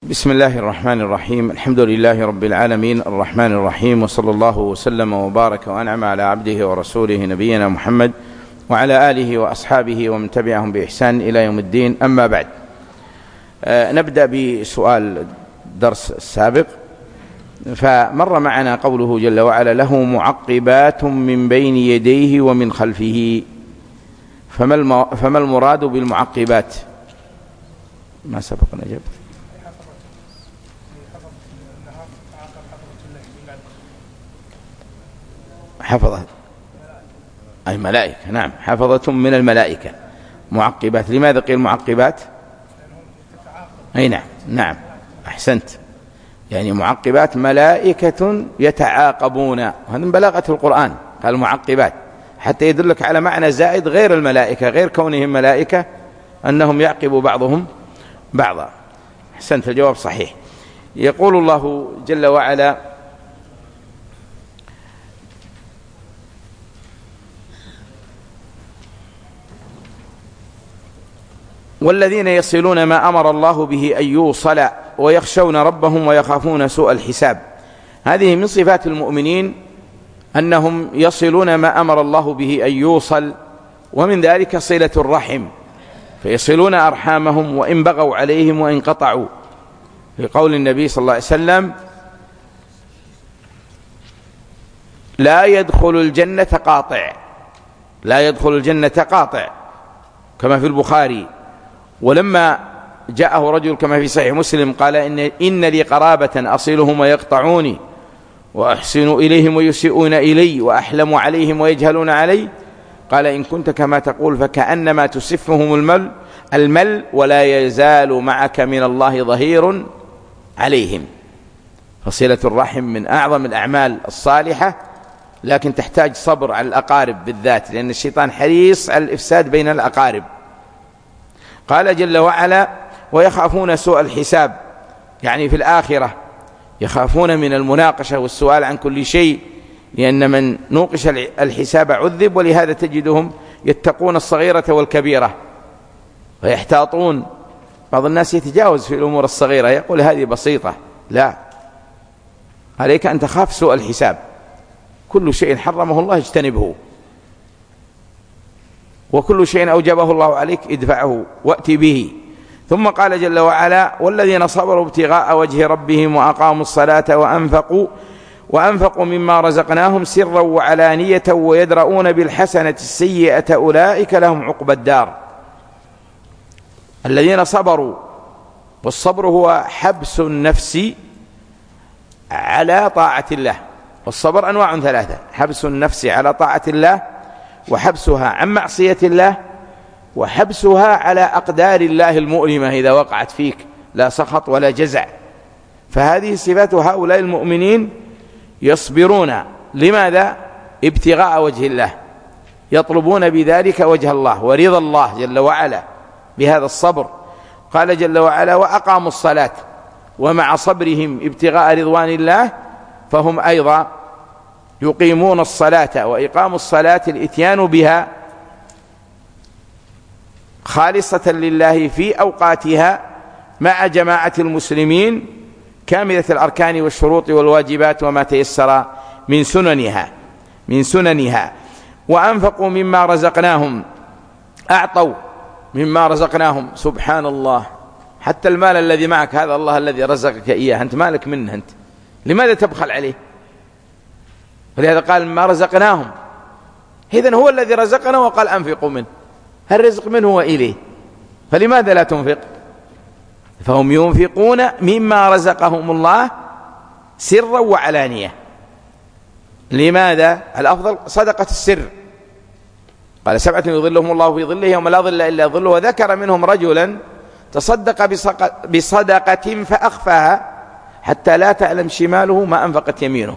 بسم الله الرحمن الرحيم. الحمد لله رب العالمين الرحمن الرحيم، وصلى الله وسلم وبارك وأنعم على عبده ورسوله نبينا محمد وعلى آله وأصحابه ومن تبعهم بإحسان إلى يوم الدين. أما بعد، نبدأ بسؤال الدرس السابق. فمر معنا قوله جل وعلا: له معقبات من بين يديه ومن خلفه. فما المراد بالمعقبات؟ ما سبق أن أجبت. حفظة أي ملائكة، نعم، حفظة من الملائكة معقبات. لماذا قيل معقبات؟ أي نعم، نعم، أحسنت. يعني معقبات ملائكة يتعاقبون، وهذا من بلاغة القرآن، قال معقبات حتى يدلك على معنى زائد غير الملائكة، غير كونهم ملائكة، أنهم يعقب بعضهم بعضا. أحسنت، الجواب صحيح. يقول الله جل وعلا: والذين يصلون ما أمر الله به أن يوصل ويخشون ربهم ويخافون سوء الحساب. هذه من صفات المؤمنين أنهم يصلون ما أمر الله به أن يوصل، ومن ذلك صلة الرحم، فيصلون أرحامهم وإن بغوا عليهم وإن قطعوا، لقول النبي صلى الله عليه وسلم: لا يدخل الجنة قاطع، لا يدخل الجنة قاطع، كما في البخاري. ولما جاءه رجل كما في صحيح مسلم قال: إن لي قرابة أصلهم ويقطعوني، وأحسن إليهم ويسيئون إلي، وأحلم عليهم ويجهلون علي. قال: إن كنت كما تقول فكأنما تسفهم المل ولا يزال معك من الله ظهير عليهم. فصلة الرحم من أعظم الأعمال الصالحة، لكن تحتاج صبر على الأقارب بالذات، لأن الشيطان حريص على الإفساد بين الأقارب. قال جل وعلا: ويخافون سوء الحساب، يعني في الآخرة يخافون من المناقشة والسؤال عن كل شيء، لأن من نوقش الحساب عذب. ولهذا تجدهم يتقون الصغيرة والكبيرة ويحتاطون. بعض الناس يتجاوز في الأمور الصغيرة، يقول هذه بسيطة. لا، عليك أن تخاف سوء الحساب. كل شيء حرمه الله اجتنبه، وكل شيء أوجبه الله عليك ادفعه وأتي به. ثم قال جل وعلا: والذين صبروا ابتغاء وجه ربهم وأقاموا الصلاة وأنفقوا مما رزقناهم سرا وعلانية ويدرؤون بالحسنة السيئة أولئك لهم عقبى الدار. الذين صبروا، والصبر هو حبس النفس على طاعة الله. والصبر أنواع ثلاثة: حبس النفس على طاعة الله، وحبسها عن معصية الله، وحبسها على أقدار الله المؤلمة إذا وقعت فيك، لا سخط ولا جزع. فهذه صفات هؤلاء المؤمنين، يصبرون. لماذا؟ ابتغاء وجه الله، يطلبون بذلك وجه الله ورضا الله جل وعلا بهذا الصبر. قال جل وعلا: وأقاموا الصلاة. ومع صبرهم ابتغاء رضوان الله فهم أيضا يقيمون الصلاة. وإقام الصلاة الإتيان بها خالصة لله في أوقاتها مع جماعة المسلمين، كاملة الأركان والشروط والواجبات وما تيسر من سننها. وأنفقوا مما رزقناهم، أعطوا مما رزقناهم. سبحان الله، حتى المال الذي معك هذا الله الذي رزقك إياه، أنت مالك منه، أنت لماذا تبخل عليه؟ ولهذا قال: ما رزقناهم. إذن هو الذي رزقنا وقال: أنفقوا منه. الرزق منه وإليه، فلماذا لا تنفق؟ فهم ينفقون مما رزقهم الله سرا وعلانية. لماذا؟ الأفضل صدقة السر. قال: 7 يظلهم الله في ظله يوم لا ظل إلا ظله. وذكر منهم رجلا تصدق بصدقة فأخفاها حتى لا تعلم شماله ما أنفقت يمينه.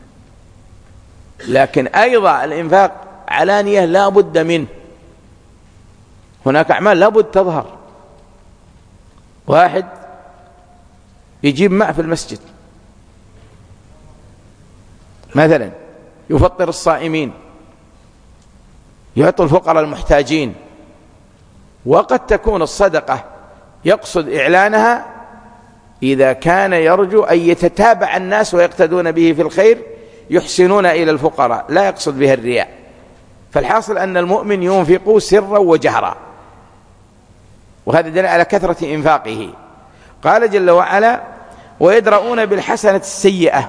لكن أيضا الإنفاق علانية لا بد منه. هناك أعمال لا بد تظهر. واحد يجيب ماء في المسجد مثلا، يفطر الصائمين، يعطي الفقراء المحتاجين. وقد تكون الصدقة يقصد إعلانها إذا كان يرجو أن يتتابع الناس ويقتدون به في الخير يحسنون إلى الفقراء، لا يقصد بها الرياء. فالحاصل أن المؤمن ينفق سرا وجهرا، وهذا دليل على كثرة إنفاقه. قال جل وعلا: ويدرؤون بالحسنة السيئة.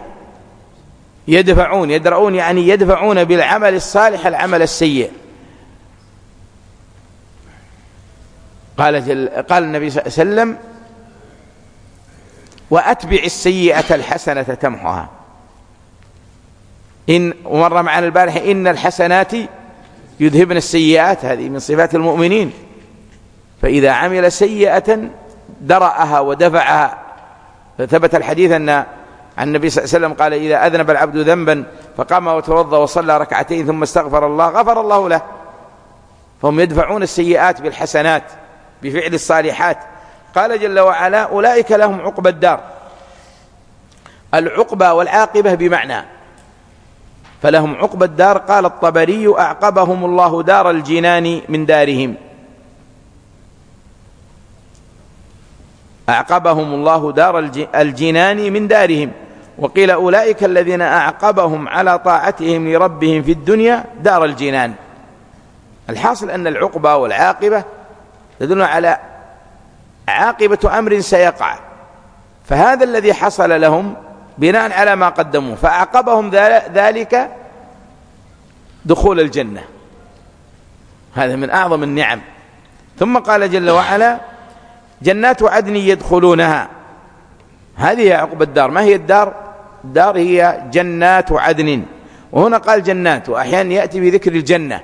يدرؤون يعني يدفعون بالعمل الصالح العمل السيء. قال النبي صلى الله عليه وسلم: وأتبع السيئة الحسنة تمحها. ومر معنا البارحة: إن الحسنات يذهبن السيئات. هذه من صفات المؤمنين. فإذا عمل سيئة درأها ودفعها. فثبت الحديث أن عن النبي صلى الله عليه وسلم قال: إذا أذنب العبد ذنبا فقام وتوضأ وصلى ركعتين ثم استغفر الله غفر الله له. فهم يدفعون السيئات بالحسنات بفعل الصالحات. قال جل وعلا: أولئك لهم عقبى الدار. العقبى والعاقبة بمعنى، فلهم عقبى الدار. قال الطبري: أعقبهم الله دار الجنان من دارهم. أعقبهم الله دار الجنان من دارهم. وقيل: أولئك الذين أعقبهم على طاعتهم لربهم في الدنيا دار الجنان. الحاصل أن العقبى والعاقبة تدل على عاقبة أمر سيقع، فهذا الذي حصل لهم بناء على ما قدموا، فأعقبهم ذلك دخول الجنة. هذا من أعظم النعم. ثم قال جل وعلا: جنات عدن يدخلونها. هذه عقبى الدار. ما هي الدار؟ الدار هي جنات عدن. وهنا قال جنات، وأحيانا يأتي بذكر الجنة،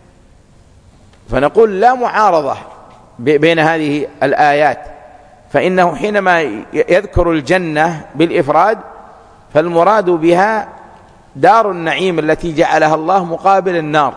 فنقول لا معارضة بين هذه الآيات، فإنه حينما يذكر الجنة بالإفراد فالمراد بها دار النعيم التي جعلها الله مقابل النار.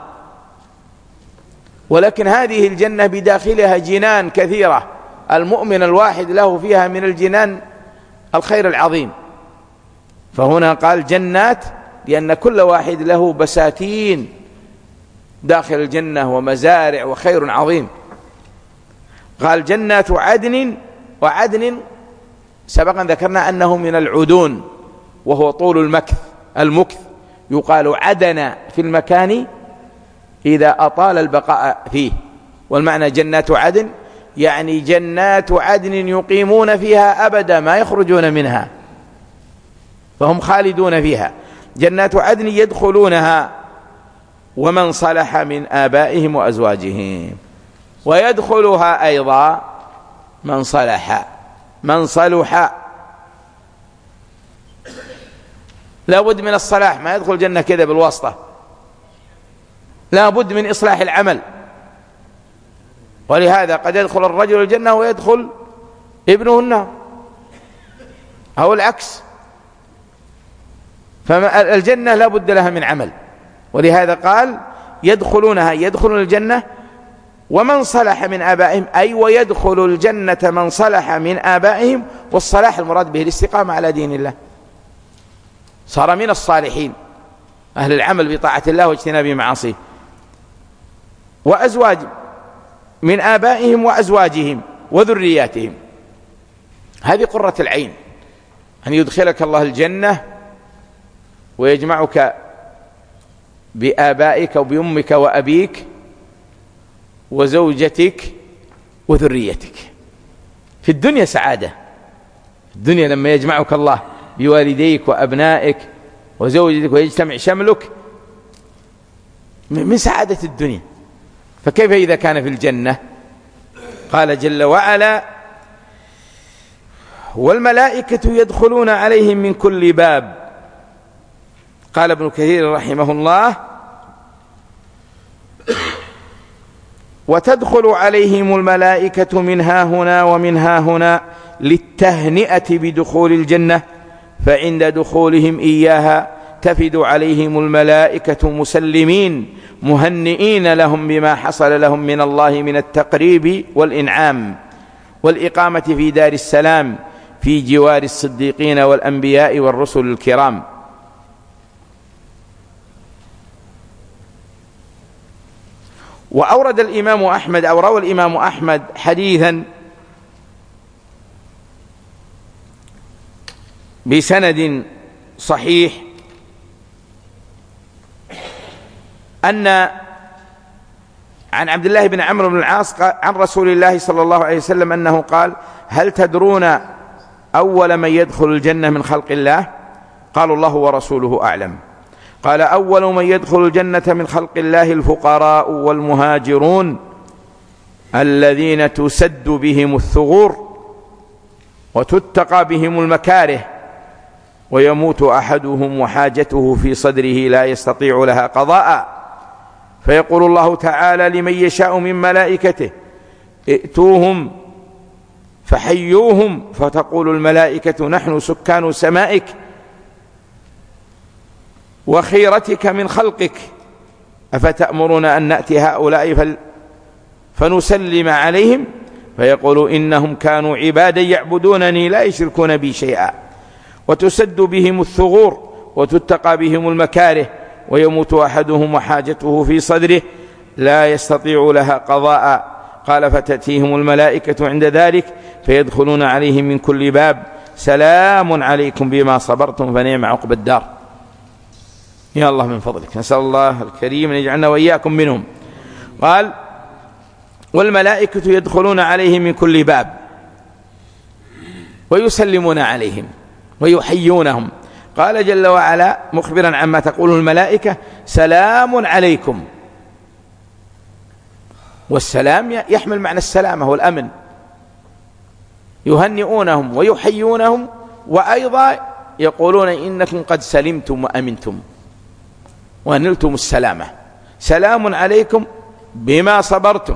ولكن هذه الجنة بداخلها جنان كثيرة، المؤمن الواحد له فيها من الجنان الخير العظيم. فهنا قال جنات لأن كل واحد له بساتين داخل الجنة ومزارع وخير عظيم. قال جنات عدن. وعدن سبقا ذكرنا أنه من العدون، وهو طول المكث. يقال عدن في المكان إذا أطال البقاء فيه. والمعنى جنات عدن يعني جنات عدن يقيمون فيها أبدا ما يخرجون منها، فهم خالدون فيها. جنات عدن يدخلونها ومن صلح من آبائهم وأزواجهم. ويدخلها أيضا من صلح، من صلح. لا بد من الصلاح، ما يدخل الجنة كذا بالواسطة، لا بد من إصلاح العمل. ولهذا قد يدخل الرجل الجنة ويدخل ابنه النار أو العكس. فالجنة لا بد لها من عمل، ولهذا قال يدخلونها، يدخلون الجنة ومن صلح من آبائهم، أي ويدخل الجنة من صلح من آبائهم. والصلاح المراد به الاستقامة على دين الله، صار من الصالحين أهل العمل بطاعة الله واجتناب معاصيه. وأزواج من آبائهم وأزواجهم وذرياتهم. هذه قرة العين، أن يدخلك الله الجنة ويجمعك بآبائك وبأمك وأبيك وزوجتك وذريتك. في الدنيا سعادة، في الدنيا لما يجمعك الله بوالديك وأبنائك وزوجتك ويجتمع شملك من سعادة الدنيا، فكيف إذا كان في الجنة؟ قال جل وعلا: والملائكة يدخلون عليهم من كل باب. قال ابن كثير رحمه الله: وتدخل عليهم الملائكة من ها هنا ومن ها هنا للتهنئة بدخول الجنة، فعند دخولهم إياها تفد عليهم الملائكة مسلمين مهنئين لهم بما حصل لهم من الله من التقريب والإنعام والإقامة في دار السلام في جوار الصديقين والأنبياء والرسل الكرام. وأورد الإمام أحمد أو روى الإمام أحمد حديثا بسند صحيح أن عن عبد الله بن عمرو بن العاص عن رسول الله صلى الله عليه وسلم أنه قال: هل تدرون أول من يدخل الجنة من خلق الله؟ قالوا: الله ورسوله أعلم. قال: أول من يدخل الجنة من خلق الله الفقراء والمهاجرون الذين تسد بهم الثغور وتتقى بهم المكاره ويموت أحدهم وحاجته في صدره لا يستطيع لها قضاء، فيقول الله تعالى لمن يشاء من ملائكته: ائتوهم فحيوهم، فتقول الملائكة: نحن سكان سمائك وخيرتك من خلقك، أفتأمرون أن نأتي هؤلاء فنسلم عليهم؟ فيقول: إنهم كانوا عبادا يعبدونني لا يشركون بي شيئا. وتسد بهم الثغور وتتقى بهم المكاره ويموت أحدهم وحاجته في صدره لا يستطيع لها قضاء. قال: فتأتيهم الملائكة عند ذلك فيدخلون عليهم من كل باب: سلام عليكم بما صبرتم فنعم عقبى الدار. يا الله من فضلك، نسأل الله الكريم أن يجعلنا وإياكم منهم. قال: والملائكة يدخلون عليهم من كل باب ويسلمون عليهم ويحيونهم. قال جل وعلا مخبرا عما تقول الملائكة: سلام عليكم. والسلام يحمل معنى السلامة والأمن، يهنئونهم ويحيونهم، وأيضا يقولون: إنكم قد سلمتم وأمنتم ونلتم السلامة. سلام عليكم بما صبرتم،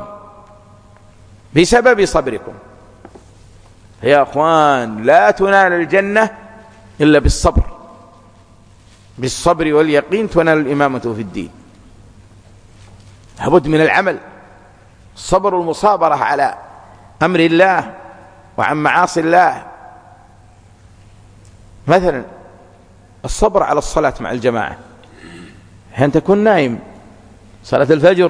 بسبب صبركم. يا أخوان، لا تنال الجنة إلا بالصبر، بالصبر واليقين تنال الإمامة في الدين. لابد من العمل، الصبر والمصابرة على أمر الله وعن معاصي الله. مثلا الصبر على الصلاة مع الجماعة، حين تكون نائم صلاة الفجر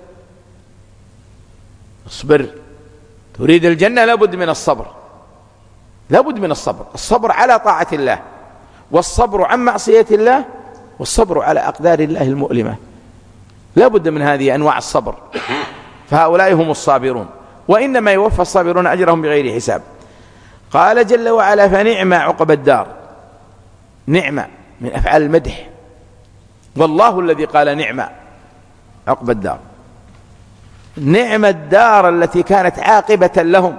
اصبر، تريد الجنة لابد من الصبر، لابد من الصبر. الصبر على طاعة الله، والصبر عن معصية الله، والصبر على أقدار الله المؤلمة. لابد من هذه أنواع الصبر، فهؤلاء هم الصابرون، وإنما يوفى الصابرون أجرهم بغير حساب. قال جل وعلا: فنعم عقبى الدار. نعمة من أفعال المدح، والله الذي قال نعم عقبى الدار. نعم الدار التي كانت عاقبة لهم،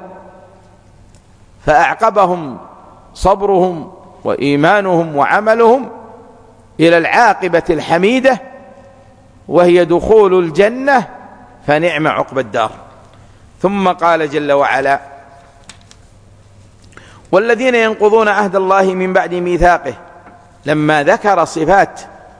فأعقبهم صبرهم وإيمانهم وعملهم إلى العاقبة الحميدة، وهي دخول الجنة، فنعم عقبى الدار. ثم قال جل وعلا: والذين ينقضون عهد الله من بعد ميثاقه. لما ذكر صفات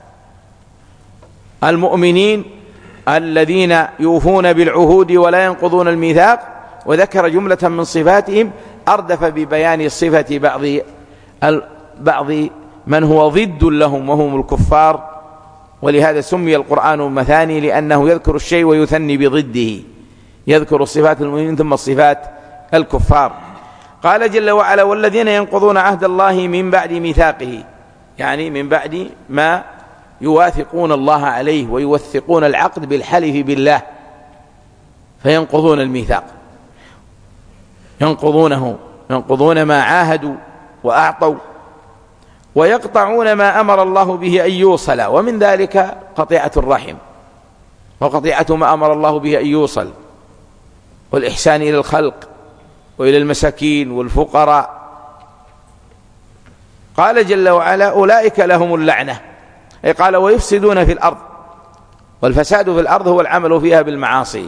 المؤمنين الذين يوفون بالعهود ولا ينقضون الميثاق، وذكر جملة من صفاتهم، أردف ببيان صفة بعض من هو ضد لهم وهم الكفار. ولهذا سمي القرآن مثاني، لأنه يذكر الشيء ويثني بضده، يذكر صفات المؤمنين ثم صفات الكفار. قال جل وعلا: والذين ينقضون عهد الله من بعد ميثاقه، يعني من بعد ما يواثقون الله عليه ويوثقون العقد بالحلف بالله، فينقضون الميثاق، ينقضون ما عاهدوا وأعطوا، ويقطعون ما أمر الله به أن يوصل، ومن ذلك قطيعة الرحم، وقطيعة ما أمر الله به أن يوصل، والإحسان إلى الخلق وإلى المساكين والفقراء. قال جل وعلا: أولئك لهم اللعنة. أي قال: ويفسدون في الأرض، والفساد في الأرض هو العمل فيها بالمعاصي.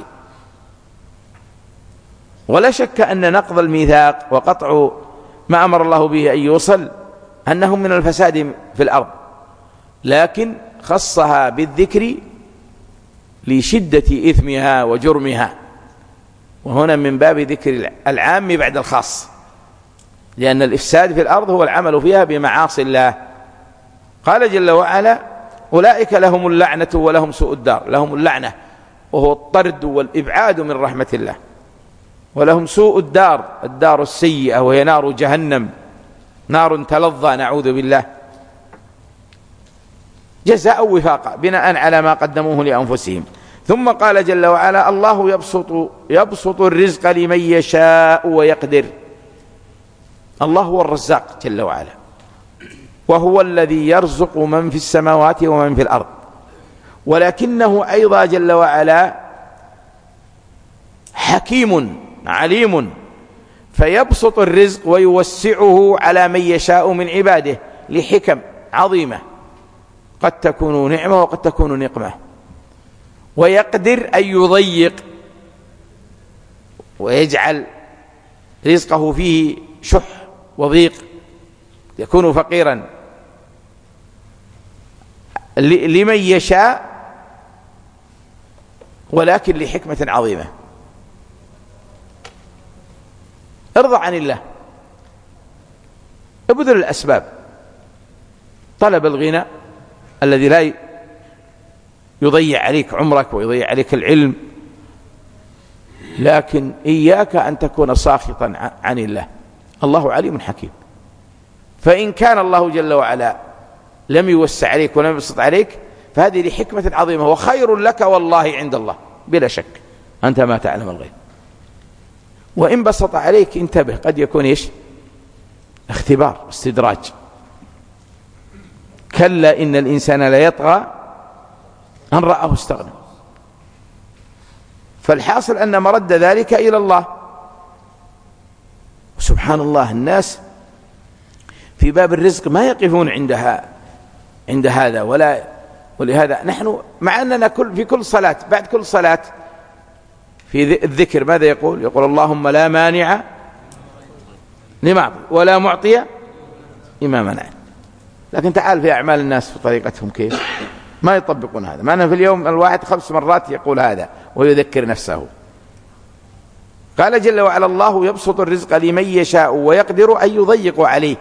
ولا شك أن نقض الميثاق وقطع ما أمر الله به أن يوصل أنهم من الفساد في الأرض، لكن خصها بالذكر لشدة إثمها وجرمها، وهنا من باب ذكر العام بعد الخاص، لأن الإفساد في الأرض هو العمل فيها بمعاصي الله. قال جل وعلا: أولئك لهم اللعنة ولهم سوء الدار. لهم اللعنة وهو الطرد والإبعاد من رحمة الله، ولهم سوء الدار، الدار السيئة وهي نار جهنم. نار تلظى نعوذ بالله، جزاء وفاقا بناء على ما قدموه لأنفسهم. ثم قال جل وعلا: الله يبسط الرزق لمن يشاء ويقدر. الله هو الرزاق جل وعلا، وهو الذي يرزق من في السماوات ومن في الأرض، ولكنه أيضا جل وعلا حكيم عليم، فيبسط الرزق ويوسعه على من يشاء من عباده لحكم عظيمة، قد تكون نعمة وقد تكون نقمة. ويقدر أن يضيق ويجعل رزقه فيه شح وضيق، يكون فقيرا لمن يشاء، ولكن لحكمة عظيمة. ارضى عن الله، ابذل الأسباب، طلب الغنى الذي لا يضيع عليك عمرك ويضيع عليك العلم، لكن إياك أن تكون ساخطا عن الله. الله عليم حكيم، فإن كان الله جل وعلا لم يوسع عليك ولم يبسط عليك فهذه لحكمة عظيمة وخير لك والله عند الله بلا شك، أنت ما تعلم الغيب. وإن بسط عليك انتبه، قد يكون إيش؟ اختبار استدراج. كلا إن الإنسان لا يطغى أن رآه استغنى. فالحاصل أن مرد ذلك إلى الله. سبحان الله، الناس في باب الرزق ما يقفون عند هذا ولهذا نحن مع أننا في كل صلاة، بعد كل صلاة في الذكر ماذا يقول؟ يقول: اللهم لا مانع لما أعطي ولا معطي لما منع. لكن تعال في أعمال الناس في طريقتهم كيف ما يطبقون هذا. معنا في اليوم الواحد 5 مرات يقول هذا ويذكر نفسه. قال جل وعلا: الله يبسط الرزق لمن يشاء ويقدر أن يضيق عليه.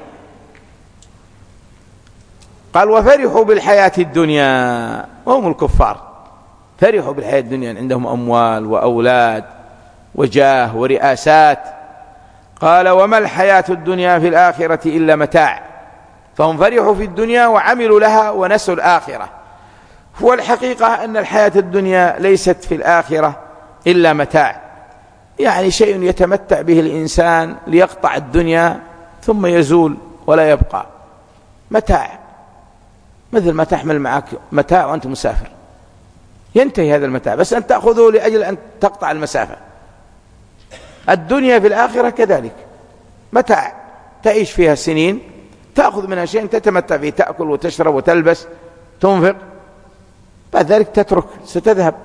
قال: وفرحوا بالحياة الدنيا وهم الكفار. فرحوا بالحياة الدنيا، عندهم أموال وأولاد وجاه ورئاسات. قال: وما الحياة الدنيا في الآخرة إلا متاع. فهم فرحوا في الدنيا وعملوا لها ونسوا الآخرة. هو الحقيقة أن الحياة الدنيا ليست في الآخرة إلا متاع، يعني شيء يتمتع به الإنسان ليقطع الدنيا ثم يزول ولا يبقى. متاع، مثل ما تحمل معك متاع وأنت مسافر، ينتهي هذا المتاع، بس أن تأخذه لأجل أن تقطع المسافة. الدنيا في الآخرة كذلك متاع، تعيش فيها سنين، تأخذ منها شيء تتمتع فيه، تأكل وتشرب وتلبس تنفق، بعد ذلك تترك، ستذهب.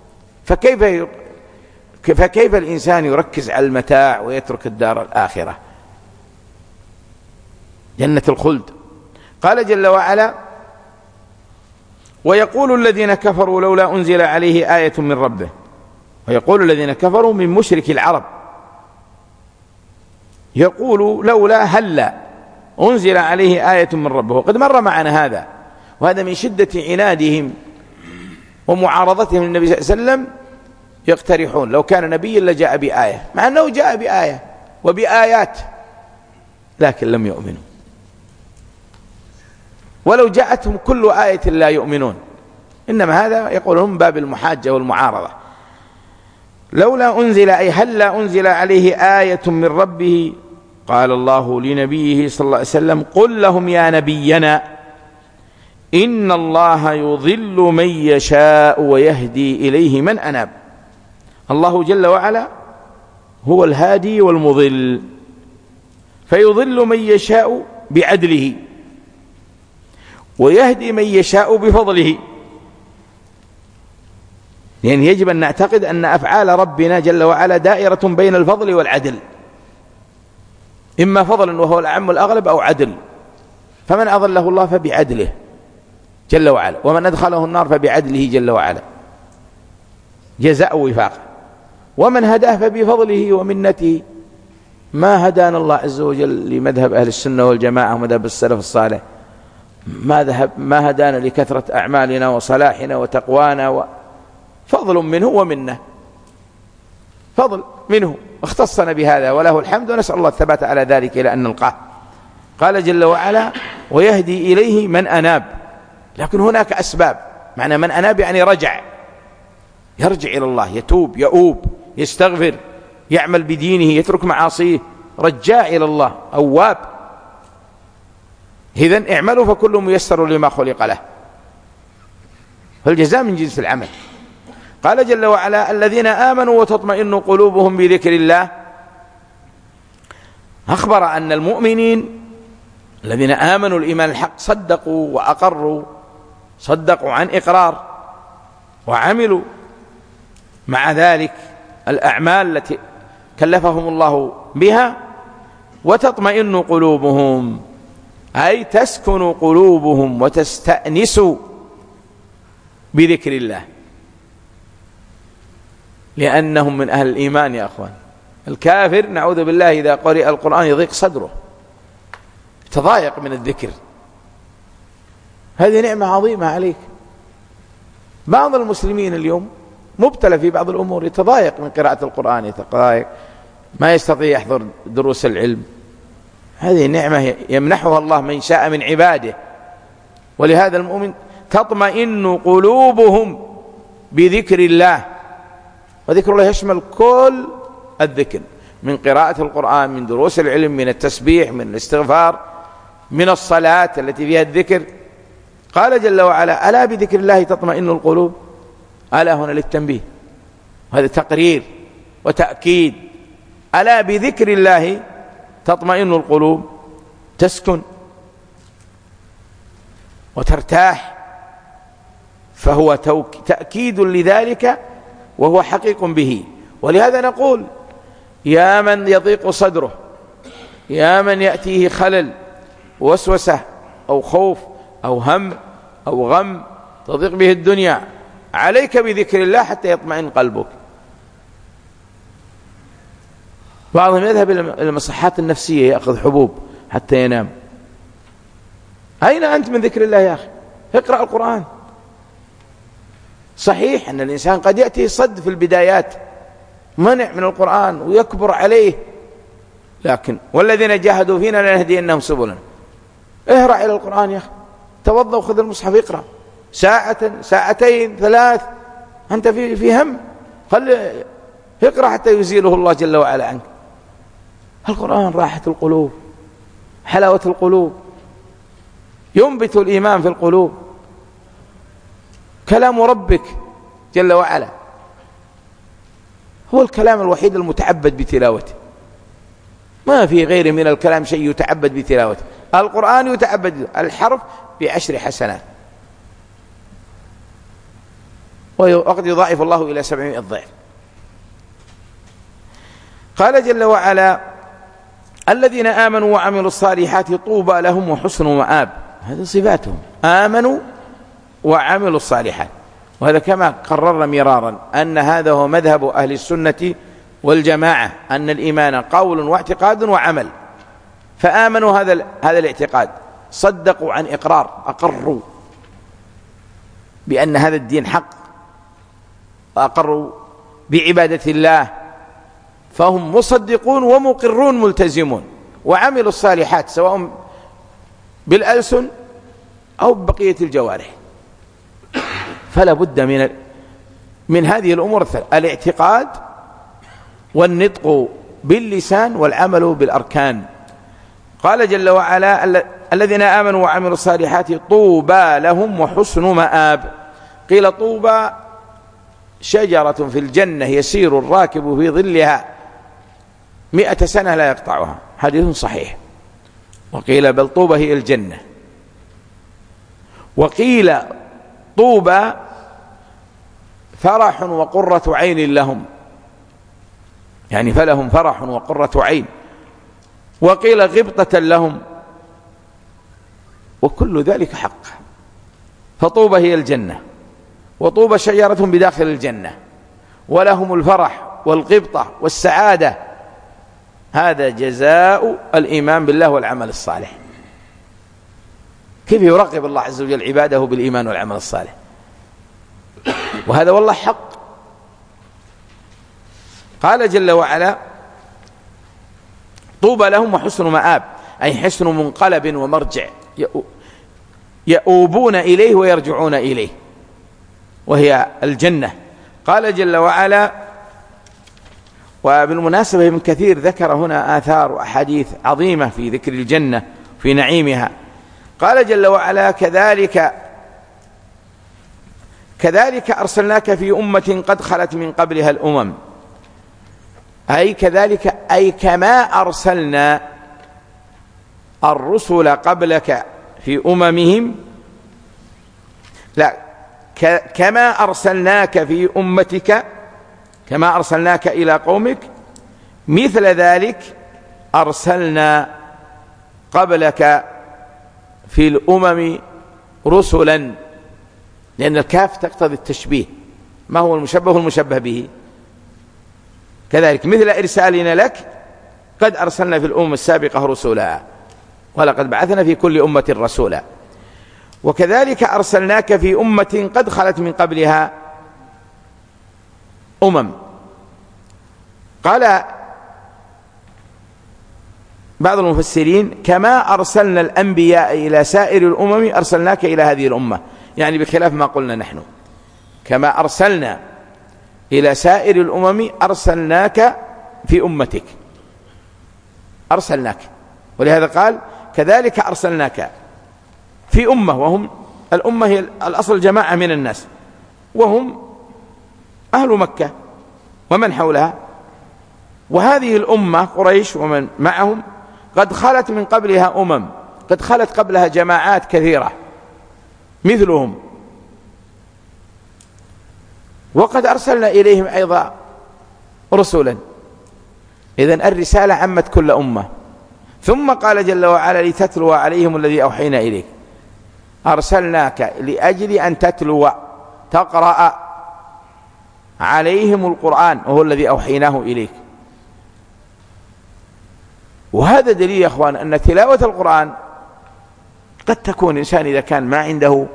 فكيف الإنسان يركز على المتاع ويترك الدار الآخرة، جنة الخلد؟ قال جل وعلا: ويقول الذين كفروا لولا أنزل عليه آية من ربه. ويقول الذين كفروا من مشرك العرب، يقول لولا هلا أنزل عليه آية من ربه. وقد مر معنا هذا، وهذا من شدة عنادهم ومعارضتهم للنبي صلى الله عليه وسلم. يقترحون لو كان نبيا لجاء بآية، مع أنه جاء بآية وبآيات، لكن لم يؤمنوا. ولو جاءتهم كل آية لا يؤمنون، إنما هذا يقولون باب المحاجة والمعارضة. لولا أنزل أي هلا أنزل عليه آية من ربه. قال الله لنبيه صلى الله عليه وسلم: قل لهم يا نبينا إن الله يضل من يشاء ويهدي إليه من أناب. الله جل وعلا هو الهادي والمضل، فيضل من يشاء بعدله ويهدي من يشاء بفضله. يعني يجب أن نعتقد أن أفعال ربنا جل وعلا دائرة بين الفضل والعدل، إما فضلا وهو الأعم والأغلب أو عدل. فمن أضله الله فبعدله جل وعلا، ومن أدخله النار فبعدله جل وعلا جزاء وفاق، ومن هداه فبفضله ومنته. ما هدانا الله عز وجل لمذهب أهل السنة والجماعة ومذهب السلف الصالح، ما هدانا لكثرة أعمالنا وصلاحنا وتقوانا، فضل منه ومنه، فضل منه اختصنا بهذا وله الحمد، ونسأل الله الثبات على ذلك إلى أن نلقاه. قال جل وعلا ويهدي إليه من أناب. لكن هناك أسباب، معنى من أناب يعني يرجع إلى الله، يتوب يؤوب يستغفر يعمل بدينه يترك معاصيه، رجاء إلى الله أواب. إذن اعملوا فكل ميسر لما خلق له، فالجزاء من جنس العمل. قال جل وعلا الذين آمنوا وتطمئن قلوبهم بذكر الله. أخبر أن المؤمنين الذين آمنوا الإيمان الحق صدقوا وأقروا، صدقوا عن إقرار وعملوا مع ذلك الأعمال التي كلفهم الله بها. وتطمئن قلوبهم أي تسكن قلوبهم وتستأنس بذكر الله، لأنهم من أهل الإيمان يا أخوان. الكافر نعوذ بالله إذا قرئ القرآن يضيق صدره، تضايق من الذكر. هذه نعمة عظيمة عليك. بعض المسلمين اليوم مبتلى في بعض الأمور، يتضايق من قراءة القرآن، يتضايق ما يستطيع يحضر دروس العلم. هذه نعمة يمنحها الله من شاء من عباده. ولهذا المؤمن تطمئن قلوبهم بذكر الله، وذكر الله يشمل كل الذكر، من قراءة القرآن، من دروس العلم، من التسبيح، من الاستغفار، من الصلاة التي فيها الذكر. قال جل وعلا ألا بذكر الله تطمئن القلوب. ألا هنا للتنبيه، هذا تقرير وتأكيد. ألا بذكر الله تطمئن القلوب، تسكن وترتاح. فهو تأكيد لذلك وهو حقيق به. ولهذا نقول يا من يضيق صدره، يا من يأتيه خلل وسوسة أو خوف أو هم أو غم تضيق به الدنيا، عليك بذكر الله حتى يطمئن قلبك. بعضهم يذهب إلى المصحات النفسية يأخذ حبوب حتى ينام. أين أنت من ذكر الله يا أخي؟ اقرأ القرآن. صحيح أن الإنسان قد يأتي صد في البدايات، منع من القرآن ويكبر عليه، لكن والذين جاهدوا فينا لنهدينهم سبلنا. اهرع إلى القرآن يا أخي، توضأ وخذ المصحف اقرأ ساعة ساعتين ثلاث، أنت في هم، خلي اقرأ حتى يزيله الله جل وعلا عنك. القرآن راحة القلوب، حلاوة القلوب، ينبت الإيمان في القلوب. كلام ربك جل وعلا هو الكلام الوحيد المتعبد بتلاوته، ما في غيره من الكلام شيء يتعبد بتلاوته. القرآن يتعبد الحرف ب10 حسنات، وقد يضاعف الله إلى 700 ضعف. قال جل وعلا الذين آمنوا وعملوا الصالحات طوبى لهم وحسن مآب. هذه صفاتهم، آمنوا وعملوا الصالحات. وهذا كما قررنا مرارا أن هذا هو مذهب أهل السنة والجماعة، أن الإيمان قول واعتقاد وعمل. فآمنوا هذا الاعتقاد، صدقوا عن إقرار، أقروا بأن هذا الدين حق، وأقروا بعبادة الله، فهم مصدقون ومقرون ملتزمون. وعملوا الصالحات سواء بالألسن أو ببقية الجوارح. فلا بد من هذه الأمور الثلاث: الاعتقاد والنطق باللسان والعمل بالأركان. قال جل وعلا الذين آمنوا وعملوا الصالحات طوبى لهم وحسن مآب. قيل طوبى شجرة في الجنة يسير الراكب في ظلها 100 سنة لا يقطعها، حديث صحيح. وقيل بل طوبى هي الجنة. وقيل طوبى فرح وقرة عين لهم، يعني فلهم فرح وقرة عين. وقيل غبطة لهم، وكل ذلك حق. فطوبى هي الجنة، وطوبى شجرة بداخل الجنة، ولهم الفرح والغبطة والسعادة. هذا جزاء الإيمان بالله والعمل الصالح. كيف يرغب الله عز وجل عباده بالإيمان والعمل الصالح؟ وهذا والله حق. قال جل وعلا طوبى لهم وحسن مآب، أي حسن منقلب ومرجع يؤوبون إليه ويرجعون إليه، وهي الجنة. قال جل وعلا، وبالمناسبة ابن كثير ذكر هنا آثار وأحاديث عظيمة في ذكر الجنة في نعيمها. قال جل وعلا: كذلك أرسلناك في أمة قد خلت من قبلها الأمم، أي كذلك أي كما أرسلنا الرسل قبلك في أممهم، لا، كما أرسلناك في أمتك، كما أرسلناك إلى قومك، مثل ذلك أرسلنا قبلك في الأمم رسلا، لأن الكاف تقتضي التشبيه، ما هو المشبه والمشبه به. كذلك مثل إرسالنا لك قد أرسلنا في الأمم السابقة رسلا ولقد بعثنا في كل أمة رسولا، وكذلك أرسلناك في أمة قد خلت من قبلها أمم. قال بعض المفسرين: كما أرسلنا الأنبياء إلى سائر الأمم أرسلناك إلى هذه الأمة، يعني بخلاف ما قلنا نحن، كما أرسلنا إلى سائر الأمم أرسلناك في أمتك، أرسلناك. ولهذا قال: كذلك أرسلناك في أمة، وهم الأمة هي الأصل جماعة من الناس، وهم أهل مكة ومن حولها، وهذه الأمة قريش ومن معهم قد خلت من قبلها أمم، قد خلت قبلها جماعات كثيرة مثلهم، وقد أرسلنا إليهم أيضا رسلا. إذن الرسالة عمت كل أمة. ثم قال جل وعلا: لتتلو عليهم الذي أوحينا إليك، أرسلناك لأجل أن تتلو تقرأ عليهم القرآن، وهو الذي أوحيناه إليك. وهذا دليل يا أخوان أن تلاوة القرآن قد تكون إنسان إذا كان ما عنده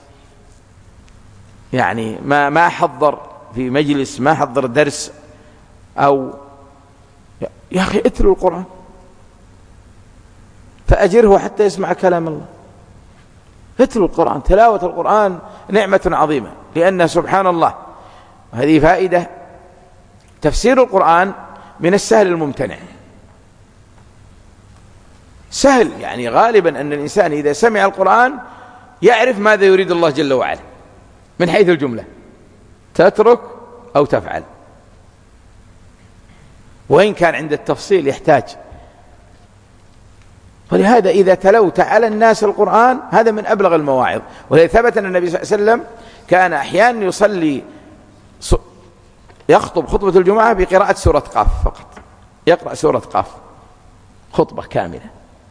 يعني ما حضر في مجلس، ما حضر درس، أو يا أخي اتلو القرآن فأجره حتى يسمع كلام الله. اتلو القرآن، تلاوة القرآن نعمة عظيمة، لأن سبحان الله، وهذه فائدة، تفسير القرآن من السهل الممتنع. سهل يعني غالبا أن الإنسان إذا سمع القرآن يعرف ماذا يريد الله جل وعلا من حيث الجملة، تترك أو تفعل، وإن كان عند التفصيل يحتاج. ولهذا إذا تلوت على الناس القرآن هذا من أبلغ المواعظ. ولذا ثبت أن النبي صلى الله عليه وسلم كان أحيانا يصلي يخطب خطبة الجمعة بقراءة سورة قاف فقط، يقرأ سورة قاف خطبة كاملة.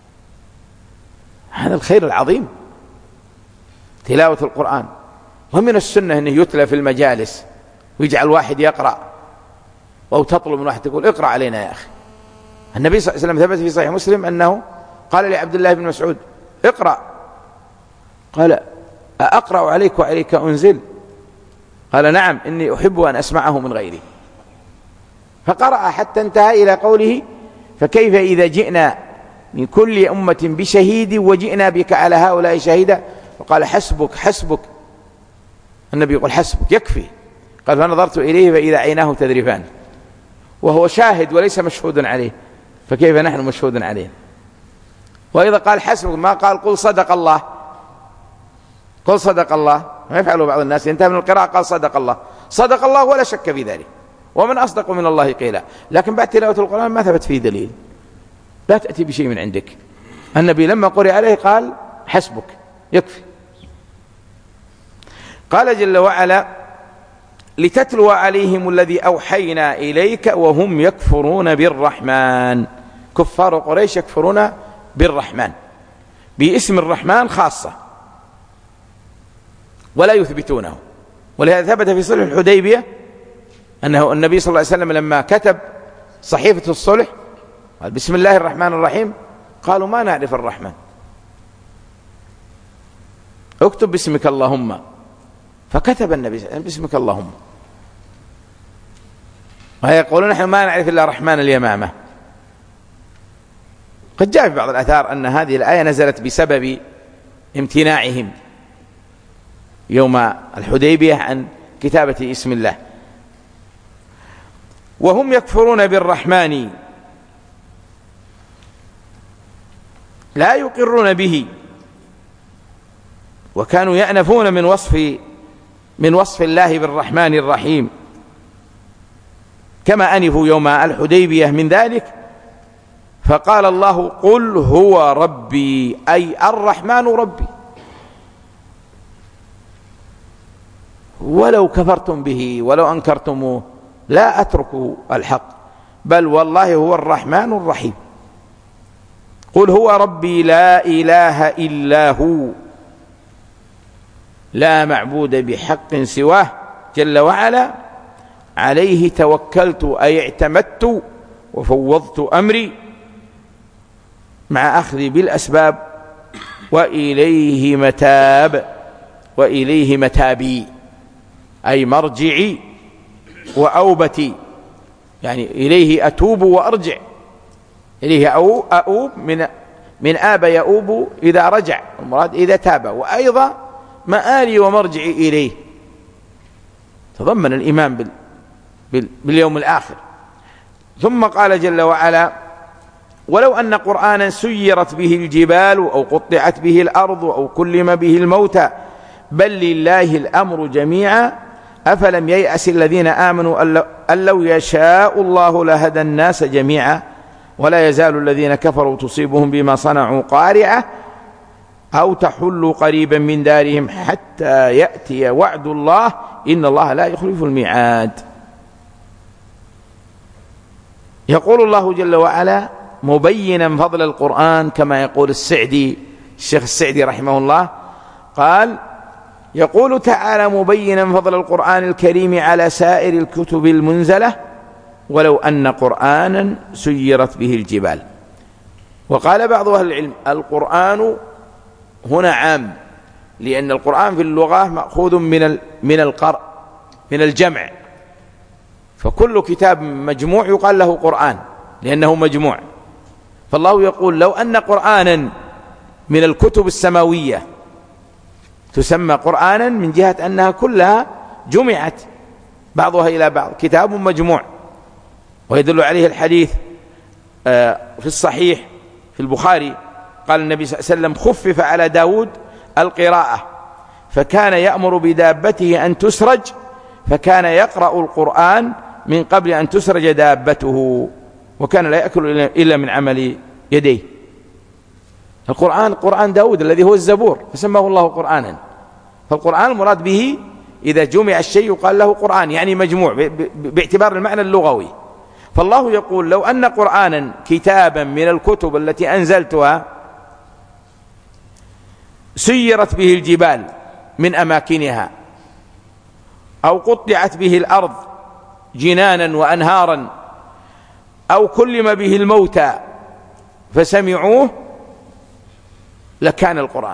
هذا الخير العظيم تلاوة القرآن. ومن السنة أنه يتلى في المجالس، ويجعل واحد يقرأ، أو تطلب من واحد تقول اقرأ علينا يا أخي. النبي صلى الله عليه وسلم ثبت في صحيح مسلم أنه قال لعبد الله بن مسعود: اقرأ. قال: أقرأ عليك وعليك أنزل؟ قال: نعم، إني أحب أن أسمعه من غيري. فقرأ حتى انتهى إلى قوله: فكيف إذا جئنا من كل أمة بشهيد وجئنا بك على هؤلاء شهيدا. وقال: حسبك حسبك. النبي يقول: حسبك، يكفي. قال: فنظرت إليه فإذا عيناه تذرفان، وهو شاهد وليس مشهود عليه، فكيف نحن مشهود عليه؟ وإذا قال حسبك ما قال قل صدق الله، قل صدق الله، ما يفعله بعض الناس، ينتهي من القراءة قال صدق الله، صدق الله ولا شك في ذلك، ومن أصدق من الله قيلا. لكن بعد تلاوة القرآن ما ثبت فيه دليل، لا تأتي بشيء من عندك. النبي لما قرئ عليه قال: حسبك، يكفي. قال جل وعلا: لتتلو عليهم الذي أوحينا إليك وهم يكفرون بالرحمن. كفار قريش يكفرون بالرحمن، باسم الرحمن خاصة، ولا يثبتونه. ولهذا ثبت في صلح الحديبية أنه النبي صلى الله عليه وسلم لما كتب صحيفة الصلح قال: بسم الله الرحمن الرحيم. قالوا: ما نعرف الرحمن، اكتب باسمك اللهم. فكتب النبي باسمك اللهم، ويقولون: نحن ما نعرف إلا رحمن اليمامة. قد جاء في بعض الآثار أن هذه الآية نزلت بسبب امتناعهم يوم الحديبية عن كتابة اسم الله. وهم يكفرون بالرحمن لا يقرون به، وكانوا يأنفون من وصف الله بالرحمن الرحيم كما أنفوا يوم الحديبية من ذلك. فقال الله: قل هو ربي، أي الرحمن ربي، ولو كفرتم به ولو أنكرتموه لا أترك الحق، بل والله هو الرحمن الرحيم. قل هو ربي لا إله إلا هو لا معبود بحق سواه جل وعلا، عليه توكلت أي اعتمدت وفوضت أمري مع أخذي بالأسباب، وإليه متابي أي مرجعي وأوبتي، يعني إليه أتوب وأرجع، إليه أؤوب من آب يؤوب إذا رجع، المراد إذا تاب، وأيضا مآلي ومرجعي إليه، تضمن الإيمان باليوم الآخر. ثم قال جل وعلا: ولو أن قرآنا سيرت به الجبال أو قطعت به الأرض أو كلم به الموتى بل لله الأمر جميعا أفلم ييأس الذين آمنوا أن لو يشاء الله لهدى الناس جميعا ولا يزال الذين كفروا تصيبهم بما صنعوا قارعة أو تحل قريبا من دارهم حتى يأتي وعد الله إن الله لا يخلف الميعاد. يقول الله جل وعلا مبينا فضل القرآن كما يقول الشيخ السعدي رحمه الله، قال: يقول تعالى مبينا فضل القرآن الكريم على سائر الكتب المنزلة ولو أن قرآنا سيرت به الجبال. وقال بعض أهل العلم: القرآن هنا عام، لأن القرآن في اللغة مأخوذ من الجمع، فكل كتاب مجموع يقال له قرآن لأنه مجموع. فالله يقول: لو أن قرآنا من الكتب السماوية تسمى قرآنا من جهة أنها كلها جمعت بعضها إلى بعض، كتاب مجموع. ويدل عليه الحديث في الصحيح في البخاري، قال النبي صلى الله عليه وسلم: خفف على داود القراءة فكان يأمر بدابته أن تسرج، فكان يقرأ القرآن من قبل أن تسرج دابته، وكان لا يأكل إلا من عمل يديه. القرآن قرآن داود الذي هو الزبور فسماه الله قرآنا. فالقرآن المراد به إذا جمع الشيء يقال له قرآن، يعني مجموع باعتبار المعنى اللغوي. فالله يقول: لو أن قرآنا كتابا من الكتب التي أنزلتها سيرت به الجبال من أماكنها أو قطعت به الأرض جنانا وأنهارا أو كلم به الموتى فسمعوه لكان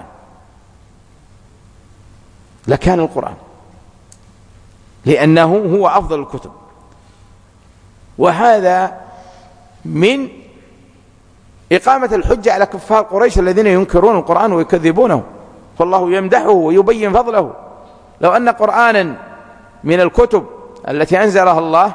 القرآن، لأنه هو أفضل الكتب. وهذا من إقامة الحجة على كفار قريش الذين ينكرون القرآن ويكذبونه، فالله يمدحه ويبين فضله. لو أن قرآنا من الكتب التي أنزلها الله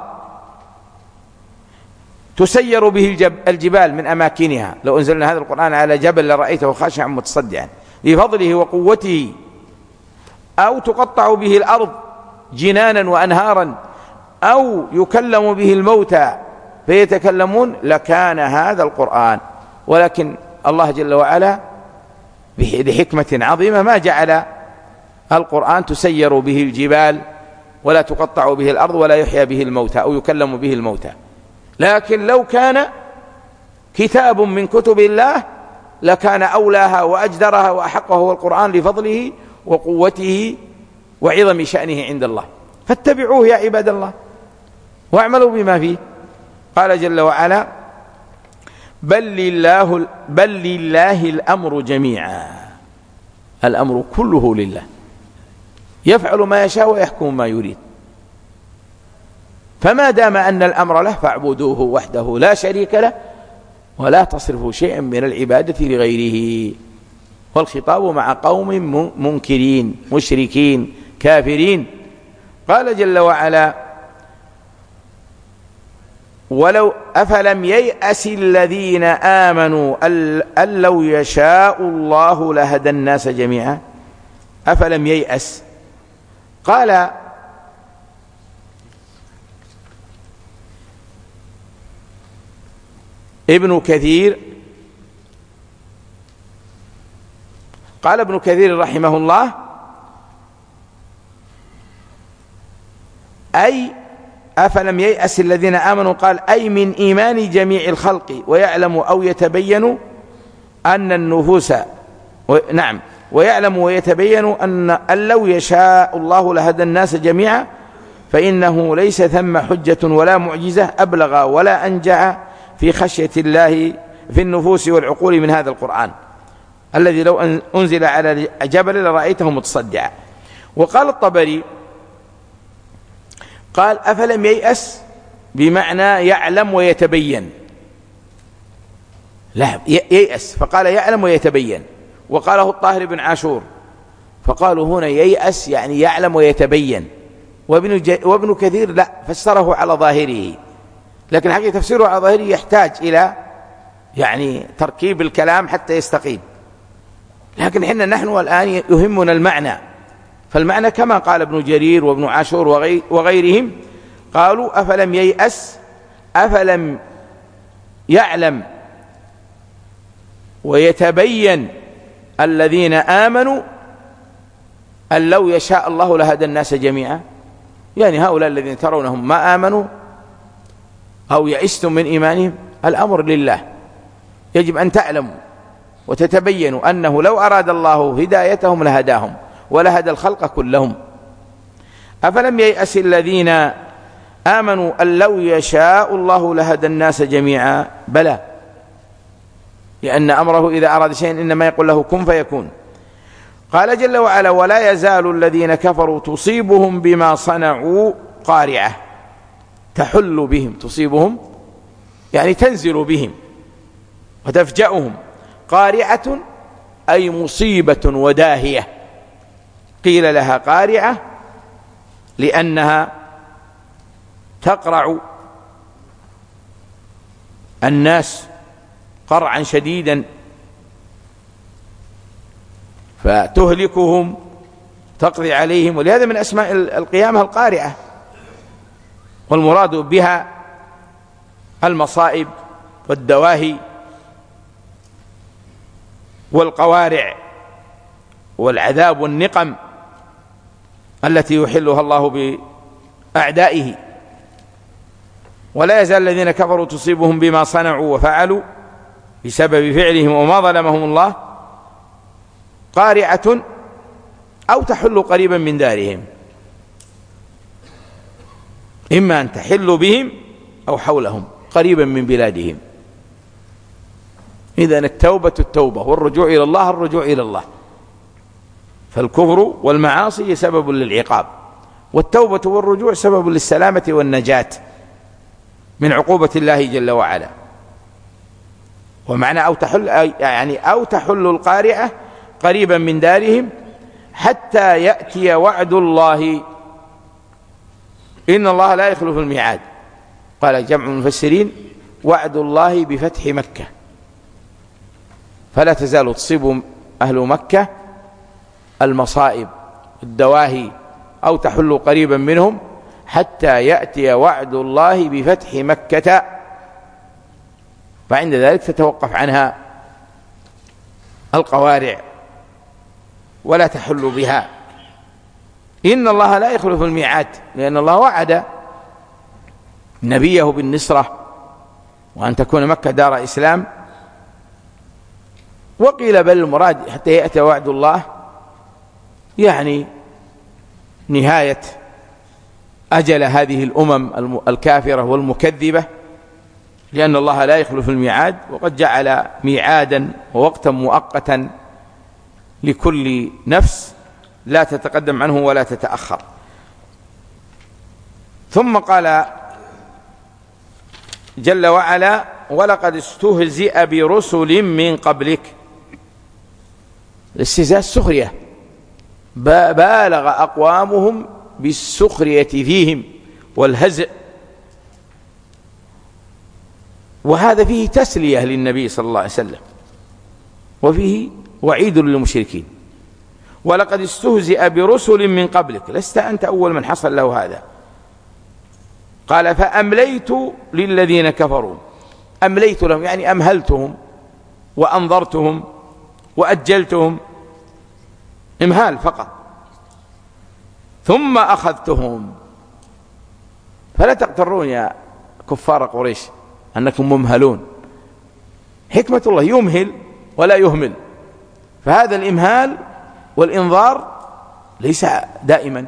تسير به الجبال من أماكنها، لو أنزلنا هذا القرآن على جبل لرأيته خاشعا متصدعا لفضله وقوته، أو تقطع به الأرض جنانا وأنهارا، أو يكلم به الموتى فيتكلمون، لكان هذا القرآن. ولكن الله جل وعلا بحكمة عظيمة ما جعل القرآن تسير به الجبال ولا تقطع به الأرض ولا يحيى به الموتى أو يكلم به الموتى. لكن لو كان كتاب من كتب الله لكان أولاها وأجدرها وأحقها هو القرآن لفضله وقوته وعظم شأنه عند الله، فاتبعوه يا عباد الله واعملوا بما فيه. قال جل وعلا: بل لله الأمر جميعا، الأمر كله لله، يفعل ما يشاء ويحكم ما يريد. فما دام أن الأمر له فاعبدوه وحده لا شريك له، ولا تصرفوا شيئا من العبادة لغيره. والخطاب مع قوم منكرين مشركين كافرين. قال جل وعلا: ولو أفلم ييأس الذين آمنوا أن لو يشاء الله لهدى الناس جميعا. أفلم ييأس. قال ابن كثير رحمه الله: أي أفلم ييأس الذين آمنوا، قال أي من إيمان جميع الخلق ويعلم أو يتبين أن النفوس ويعلم ويتبين أن لو يشاء الله لهدى الناس جميعا، فإنه ليس ثم حجة ولا معجزة أبلغ ولا أنجع في خشية الله في النفوس والعقول من هذا القرآن الذي لو أنزل على جبل لرأيته متصدعا. وقال الطبري قال: أفلم ييأس بمعنى يعلم ويتبين، لا ييأس فقال يعلم ويتبين. وقاله الطاهر بن عاشور فقالوا هنا ييأس يعني يعلم ويتبين. وابن كثير لا، فسره على ظاهره، لكن حقيقة تفسيره على ظاهره يحتاج إلى تركيب الكلام حتى يستقيم. لكن نحن الآن يهمنا المعنى، فالمعنى كما قال ابن جرير وابن عاشور وغيرهم، قالوا أفلم ييأس، أفلم يعلم ويتبين الذين آمنوا أن لو يشاء الله لهدى الناس جميعا. هؤلاء الذين ترونهم ما آمنوا أو يئستم من إيمانهم، الأمر لله. يجب أن تعلموا وتتبينوا أنه لو أراد الله هدايتهم لهداهم ولهدى الخلق كلهم. أفلم ييأس الذين آمنوا أن لو يشاء الله لهدى الناس جميعا، بلى، لأن أمره إذا أراد شيئا إنما يقول له كن فيكون. قال جل وعلا: ولا يزال الذين كفروا تصيبهم بما صنعوا قارعة. تحل بهم، تصيبهم تنزل بهم وتفجأهم. قارعة أي مصيبة وداهية. قيل لها قارعة لأنها تقرع الناس قرعا شديدا فتهلكهم، تقضي عليهم، ولهذا من أسماء القيامة القارعة. والمراد بها المصائب والدواهي والقوارع والعذاب والنقم التي يحلها الله بأعدائه. ولا يزال الذين كفروا تصيبهم بما صنعوا وفعلوا بسبب فعلهم وما ظلمهم الله قارعة أو تحل قريبا من دارهم، إما أن تحل بهم أو حولهم قريبا من بلادهم. إذن التوبة والرجوع إلى الله الرجوع إلى الله. فالكفر والمعاصي سبب للعقاب، والتوبة والرجوع سبب للسلامة والنجاة من عقوبة الله جل وعلا. ومعنى أو تحل القارعة قريبا من دارهم حتى يأتي وعد الله، إن الله لا يخلف الميعاد. قال جمع المفسرين: وعد الله بفتح مكة، فلا تزال تصيب أهل مكة المصائب الدواهي أو تحل قريبا منهم حتى يأتي وعد الله بفتح مكة، فعند ذلك تتوقف عنها القوارع ولا تحل بها. إن الله لا يخلف الميعاد، لأن الله وعد نبيه بالنصرة وأن تكون مكة دار إسلام. وقيل بل المراد حتى يأتي وعد الله نهاية أجل هذه الأمم الكافرة والمكذبة، لأن الله لا يخلف الميعاد، وقد جعل ميعادا ووقتا مؤقتا لكل نفس لا تتقدم عنه ولا تتأخر. ثم قال جل وعلا: ولقد استهزئ برسل من قبلك. الاستهزاء السخرية، بالغ أقوامهم بالسخرية فيهم والهزء، وهذا فيه تسلية للنبي صلى الله عليه وسلم وفيه وعيد للمشركين. ولقد استهزئ برسل من قبلك، لست أنت أول من حصل له هذا. قال فأمليت للذين كفروا، أمليت لهم يعني أمهلتهم وأنظرتهم وأجلتهم، إمهال فقط، ثم أخذتهم. فلا تغترون يا كفار قريش أنكم ممهلون، حكمة الله يمهل ولا يهمل، فهذا الإمهال والإنظار ليس دائما،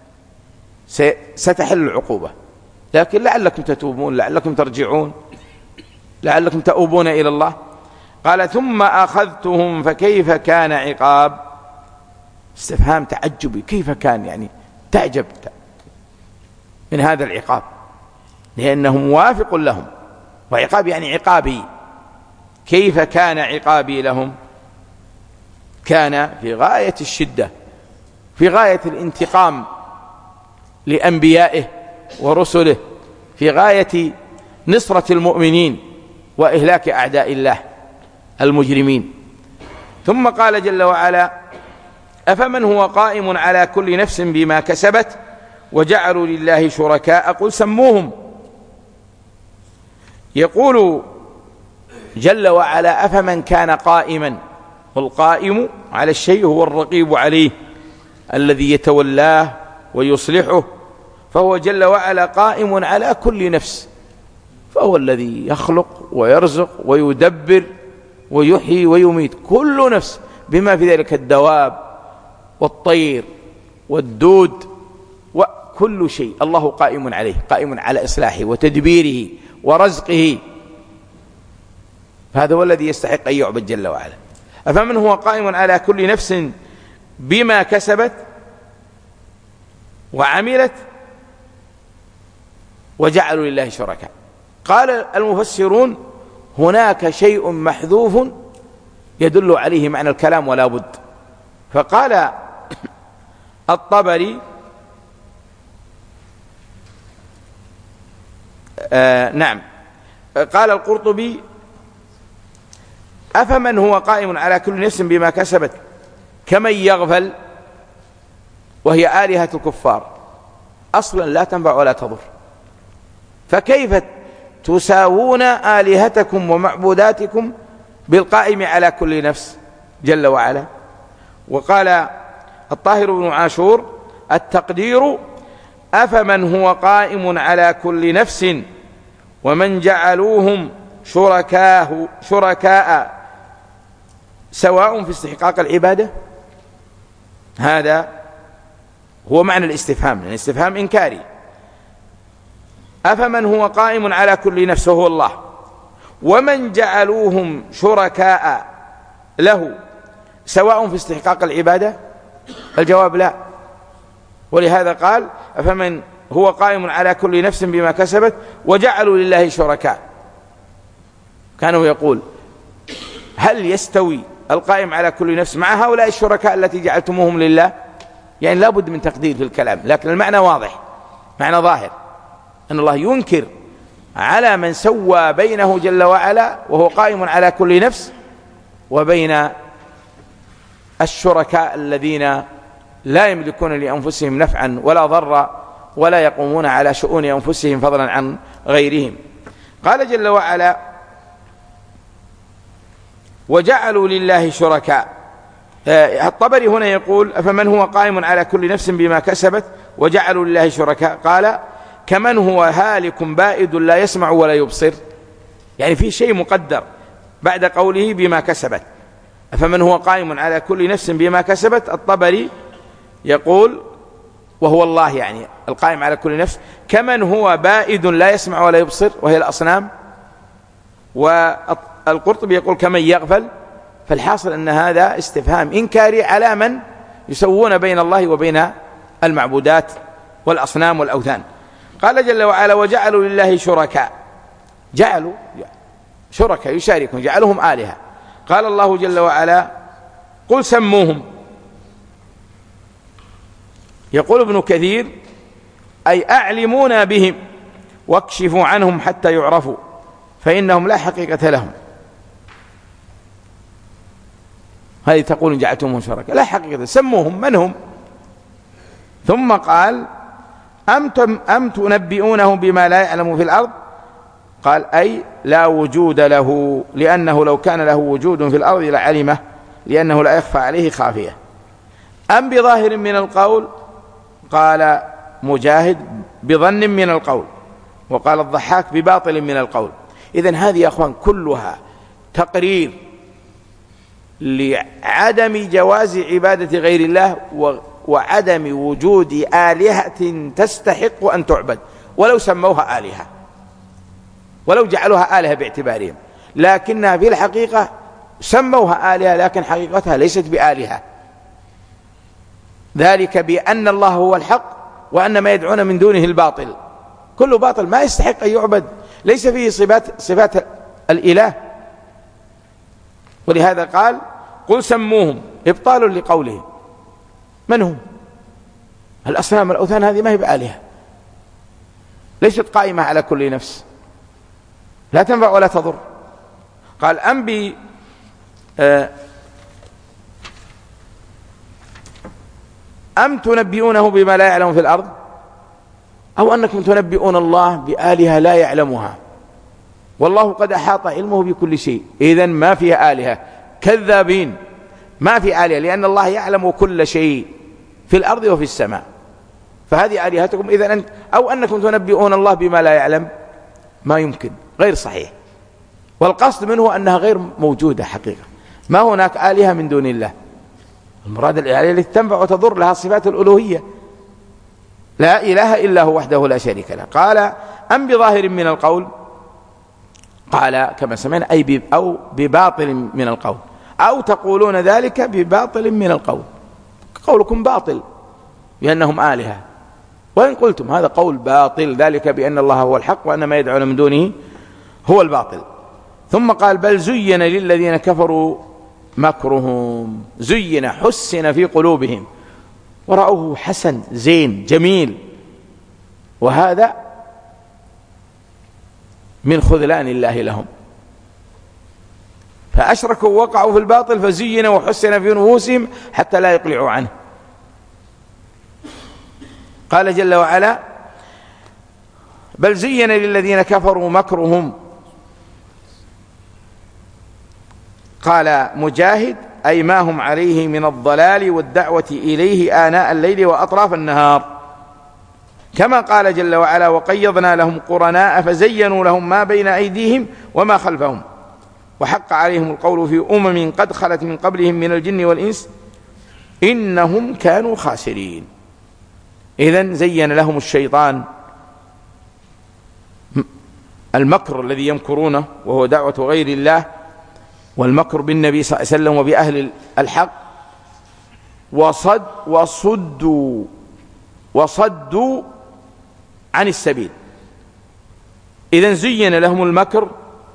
ستحل العقوبة، لكن لعلكم تتوبون، لعلكم ترجعون، لعلكم تؤوبون إلى الله. قال ثم أخذتهم فكيف كان عقاب. استفهام تعجبي، كيف كان، يعني تعجب من هذا العقاب، لأنه موافق لهم، وعقاب يعني عقابي. كيف كان عقابي لهم؟ كان في غاية الشدة، في غاية الانتقام لأنبيائه ورسله، في غاية نصرة المؤمنين وإهلاك أعداء الله المجرمين. ثم قال جل وعلا أفمن هو قائم على كل نفس بما كسبت وجعلوا لله شركاء قل سموهم. يقول جل وعلا أفمن كان قائما، والقائم على الشيء هو الرقيب عليه الذي يتولاه ويصلحه، فهو جل وعلا قائم على كل نفس، فهو الذي يخلق ويرزق ويدبر ويحيي ويميت كل نفس، بما في ذلك الدواب والطير والدود وكل شيء الله قائم عليه، قائم على إصلاحه وتدبيره ورزقه، فهذا هو الذي يستحق أن يعبد جل وعلا. أفمن هو قائم على كل نفس بما كسبت وعملت وجعلوا لله شركاء. قال المفسرون هناك شيء محذوف يدل عليه معنى الكلام ولا بد، فقال الطبري نعم، قال القرطبي أفمن هو قائم على كل نفس بما كسبت كمن يغفل، وهي آلهة الكفار أصلا لا تنفع ولا تضر، فكيف تساوون آلهتكم ومعبوداتكم بالقائم على كل نفس جل وعلا. وقال الطاهر بن عاشور التقدير أفمن هو قائم على كل نفس ومن جعلوهم شركاء سواء في استحقاق العبادة. هذا هو معنى الاستفهام، يعني استفهام إنكاري. أفمن هو قائم على كل نفس وهو الله ومن جعلوهم شركاء له سواء في استحقاق العبادة؟ الجواب لا. ولهذا قال أفمن هو قائم على كل نفس بما كسبت وجعلوا لله شركاء. كانوا يقول هل يستوي القائم على كل نفس مع هؤلاء الشركاء التي جعلتموهم لله؟ يعني لا بد من تقدير في الكلام، لكن المعنى واضح، معنى ظاهر أن الله ينكر على من سوى بينه جل وعلا وهو قائم على كل نفس وبين الشركاء الذين لا يملكون لأنفسهم نفعا ولا ضرا ولا يقومون على شؤون أنفسهم فضلا عن غيرهم. قال جل وعلا وجعلوا لله شركاء. الطبري هنا يقول أفمن هو قائم على كل نفس بما كسبت وجعلوا لله شركاء، قال كمن هو هالك بائد لا يسمع ولا يبصر، يعني في شيء مقدر بعد قوله بما كسبت. أفمن هو قائم على كل نفس بما كسبت، الطبري يقول وهو الله يعني القائم على كل نفس، كمن هو بائد لا يسمع ولا يبصر وهي الأصنام. والقرطبي يقول كمن يغفل. فالحاصل أن هذا استفهام إنكاري على من يسوون بين الله وبين المعبودات والأصنام والأوثان. قال جل وعلا وجعلوا لله شركاء. جعلوا شركاء يشاركون، جعلهم آلهة. قال الله جل وعلا قل سموهم. يقول ابن كثير أي أعلمونا بهم واكشفوا عنهم حتى يعرفوا فإنهم لا حقيقة لهم. هذه تقول جعلتمهم شركاء، لا حقيقة، سموهم من هم. ثم قال أم تنبئونه بما لا يعلم في الأرض، قال أي لا وجود له، لأنه لو كان له وجود في الأرض لعلمه، لأنه لا يخفى عليه خافية. أم بظاهر من القول، قال مجاهد بظن من القول، وقال الضحاك بباطل من القول. إذن هذه يا أخوان كلها تقرير لعدم جواز عبادة غير الله وعدم وجود آلهة تستحق أن تعبد، ولو سموها آلهة، ولو جعلوها آلهة باعتبارهم، لكنها في الحقيقة سموها آلهة لكن حقيقتها ليست بآلهة. ذلك بأن الله هو الحق وأن ما يدعون من دونه الباطل، كل باطل ما يستحق أن يعبد، ليس فيه صفات الإله. ولهذا قال قل سموهم إبطال لقولهم. من هم؟ الأصنام الأوثان هذه ما هي بآلهة، ليست قائمة على كل نفس، لا تنفع ولا تضر. قال أم تنبئونه بما لا يعلم في الأرض، أو أنكم تنبئون الله بآلهة لا يعلمها، والله قد أحاط علمه بكل شيء. إذن ما فيها آلهة، كذابين، ما في آلهة، لأن الله يعلم كل شيء في الأرض وفي السماء، فهذه آلهتكم. إذن أو أنكم تنبئون الله بما لا يعلم، ما يمكن، غير صحيح. والقصد منه أنها غير موجودة حقيقة، ما هناك آلهة من دون الله. المراد الآلهة التي تنفع وتضر، لها صفات الألوهية، لا إله إلا هو وحده لا شريك له. قال أم بظاهر من القول، قال كما سمعنا أي أو بباطل من القول، أو تقولون ذلك بباطل من القول، قولكم باطل بأنهم آلهة، وإن قلتم هذا قول باطل، ذلك بأن الله هو الحق وأن ما يدعون من دونه هو الباطل. ثم قال بل زين للذين كفروا مكرهم، زين حسن في قلوبهم ورأوه حسن زين جميل، وهذا من خذلان الله لهم، فأشركوا ووقعوا في الباطل فزين وحسن في نفوسهم حتى لا يقلعوا عنه. قال جل وعلا بل زين للذين كفروا مكرهم، قال مجاهد أي ما هم عليه من الضلال والدعوة إليه آناء الليل وأطراف النهار، كما قال جل وعلا وقيضنا لهم قرناء فزينوا لهم ما بين أيديهم وما خلفهم وحق عليهم القول في أمم قد خلت من قبلهم من الجن والإنس إنهم كانوا خاسرين. إذن زين لهم الشيطان المكر الذي يمكرونه وهو دعوة غير الله، والمكر بالنبي صلى الله عليه وسلم وبأهل الحق، وصدوا عن السبيل. إذن زين لهم المكر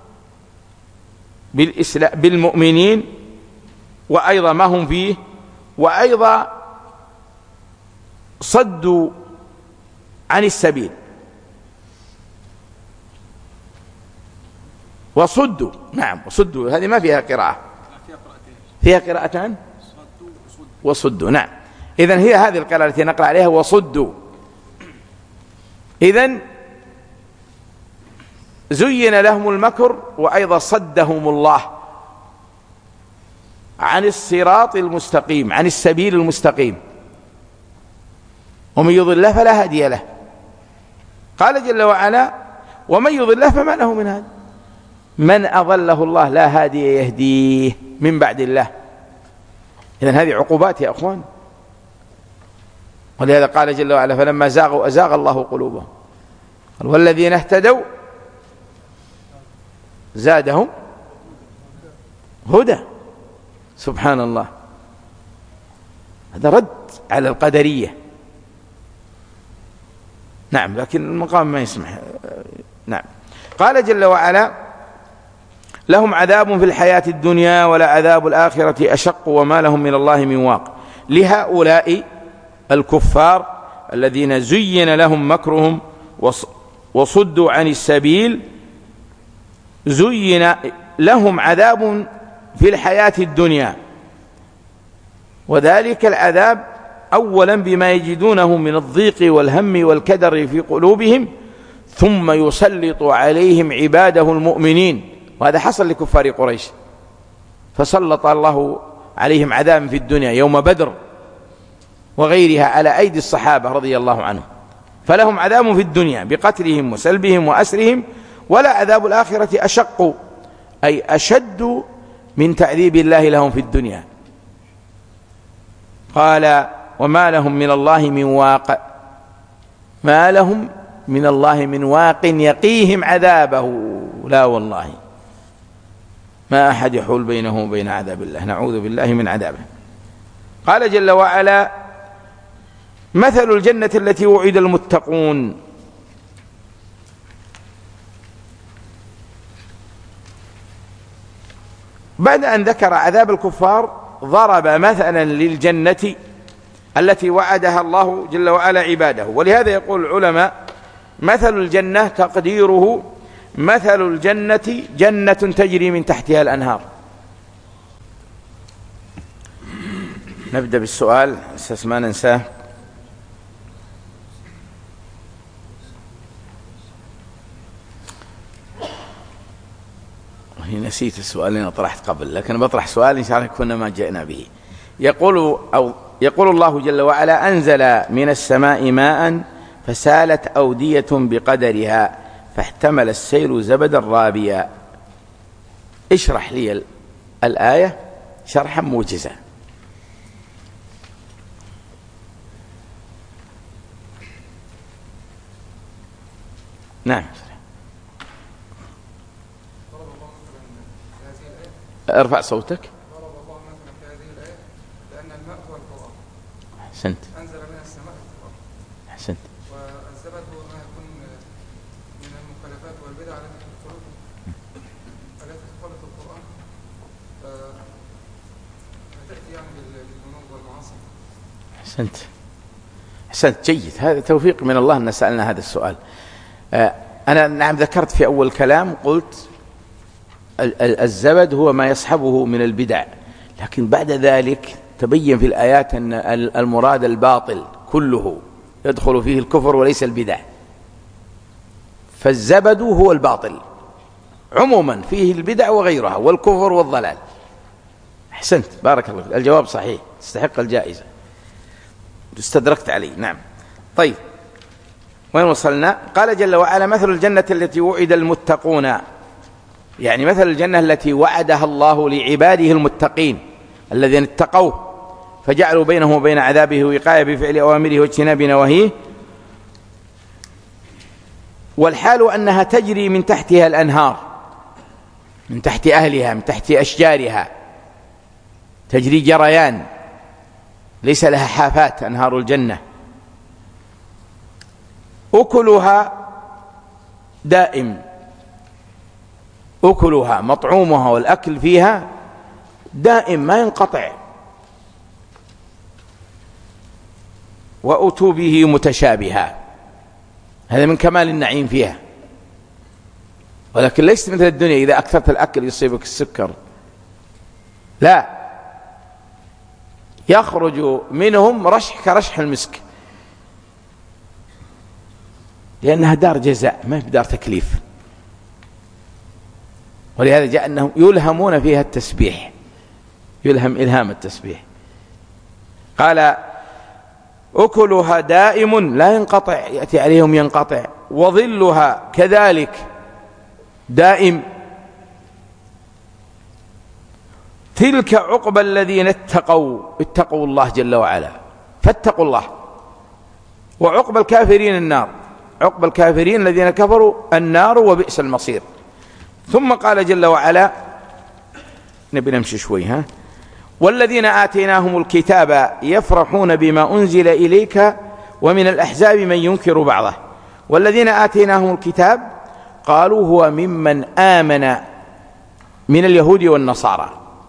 بالمؤمنين وأيضا ما هم فيه، وأيضا صدوا عن السبيل وصدوا. نعم وصدوا، هذه ما فيها قراءة، فيها قراءتان وصدوا. نعم، إذن هي هذه القراءة التي نقرأ عليها وصدوا. إذن زين لهم المكر وأيضا صدهم الله عن الصراط المستقيم، عن السبيل المستقيم، ومن يضل الله فلا هادي له. قال جل وعلا ومن يضل الله فما له من هادي، من أضله الله لا هادي يهديه من بعد الله. إذن هذه عقوبات يا أخوان، ولهذا قال جل وعلا فلما زاغوا أزاغ الله قلوبهم والذين اهتدوا زادهم هدى. سبحان الله، هذا رد على القدرية. نعم، لكن المقام ما يسمح. نعم. قال جل وعلا لهم عذاب في الحياة الدنيا ولعذاب الآخرة أشق وما لهم من الله من واق. لهؤلاء الكفار الذين زين لهم مكرهم وصدوا عن السبيل زين لهم عذاب في الحياة الدنيا، وذلك العذاب أولا بما يجدونه من الضيق والهم والكدر في قلوبهم، ثم يسلط عليهم عباده المؤمنين، وهذا حصل لكفار قريش، فسلط الله عليهم عذاب في الدنيا يوم بدر وغيرها على أيدي الصحابة رضي الله عنهم، فلهم عذاب في الدنيا بقتلهم وسلبهم وأسرهم، ولا عذاب الآخرة أشق أي أشد من تعذيب الله لهم في الدنيا. قال وما لهم من الله من واق، ما لهم من الله من واق يقيهم عذابه، لا والله ما أحد يحول بينه وبين عذاب الله، نعوذ بالله من عذابه. قال جل وعلا مثل الجنة التي وعد المتقون. بعد أن ذكر عذاب الكفار ضرب مثلا للجنة التي وعدها الله جل وعلا عباده، ولهذا يقول العلماء مثل الجنة تقديره مثل الجنة جنة تجري من تحتها الأنهار. نبدأ بالسؤال أساس ما ننساه. نسيت السؤال اللي أنا طرحت قبل، لكن بطرح سؤال إن شاء الله كنا ما جئنا به. يقول الله جل وعلا أنزل من السماء ماء فسالت أودية بقدرها فاحتمل السيل زبدا رابيا. اشرح لي الآية شرحا موجزا. نعم ارفع صوتك. ضرب الله مثلا في هذه الآية لأن الماء هو القرآن. أحسنت. أنزل من السماء القرآن. أحسنت. والزبد هو ما يكون من المخالفات والبدع التي تخالف القرآن، فتأتي يعني بالذنوب والمعاصي. أحسنت. أحسنت جيد، هذا توفيق من الله أن سألنا هذا السؤال. أنا نعم ذكرت في أول كلام قلت الزبد هو ما يصحبه من البدع، لكن بعد ذلك تبين في الآيات أن المراد الباطل كله يدخل فيه الكفر وليس البدع، فالزبد هو الباطل عموما فيه البدع وغيرها والكفر والضلال. أحسنت بارك الله فيك، الجواب صحيح تستحق الجائزة، استدركت عليه. نعم طيب وين وصلنا؟ قال جل وعلا مثل الجنة التي وعد المتقون، يعني مثل الجنة التي وعدها الله لعباده المتقين الذين اتقوه فجعلوا بينه وبين عذابه وقاية بفعل أوامره واجتناب نواهيه، والحال أنها تجري من تحتها الأنهار، من تحت أهلها، من تحت أشجارها، تجري جريان ليس لها حافات. أنهار الجنة أكلها دائم، أكلها مطعومها والأكل فيها دائم ما ينقطع، وأتوا به متشابها، هذا من كمال النعيم فيها، ولكن ليست مثل الدنيا إذا أكثرت الأكل يصيبك السكر، لا، يخرج منهم رشح كرشح المسك، لأنها دار جزاء ما هي دار تكليف، ولهذا جاء أنهم يلهمون فيها التسبيح، يلهم إلهام التسبيح. قال أكلها دائم لا ينقطع، يأتي عليهم ينقطع، وظلها كذلك دائم. تلك عقبى الذين اتقوا الله جل وعلا، فاتقوا الله، وعقبى الكافرين النار، عقبى الكافرين الذين كفروا النار وبئس المصير. ثم قال جل وعلا، نبي نمشي شوي والذين آتيناهم الكتاب يفرحون بما أنزل إليك ومن الأحزاب من ينكر بعضه. والذين آتيناهم الكتاب قالوا هو ممن آمن من اليهود والنصارى.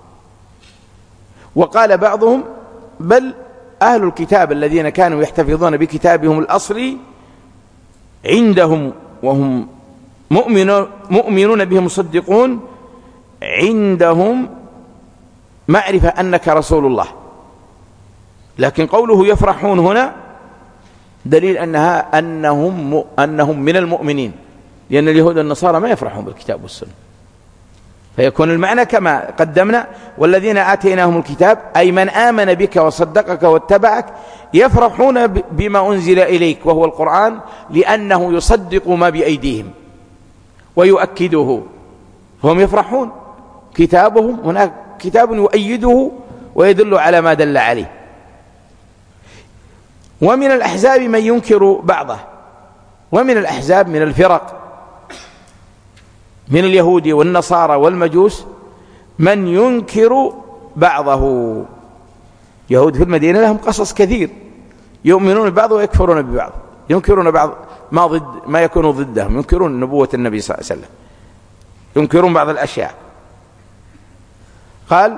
وقال بعضهم بل أهل الكتاب الذين كانوا يحتفظون بكتابهم الأصلي عندهم وهم مؤمنون به مصدقون، عندهم معرفة أنك رسول الله. لكن قوله يفرحون هنا دليل أنهم من المؤمنين، لأن اليهود والنصارى ما يفرحون بالكتاب والسنة. فيكون المعنى كما قدمنا: والذين آتيناهم الكتاب أي من آمن بك وصدقك واتبعك يفرحون بما أنزل إليك وهو القرآن، لأنه يصدق ما بأيديهم ويؤكده، هم يفرحون. كتابهم هناك كتاب يؤيده ويدل على ما دل عليه. ومن الأحزاب من ينكر بعضه، ومن الأحزاب من الفرق من اليهود والنصارى والمجوس من ينكر بعضه. يهود في المدينة لهم قصص كثير، يؤمنون ببعض ويكفرون ببعض، ينكرون بعض ما يكون ضدهم، ينكرون نبوة النبي صلى الله عليه وسلم، ينكرون بعض الأشياء. قال: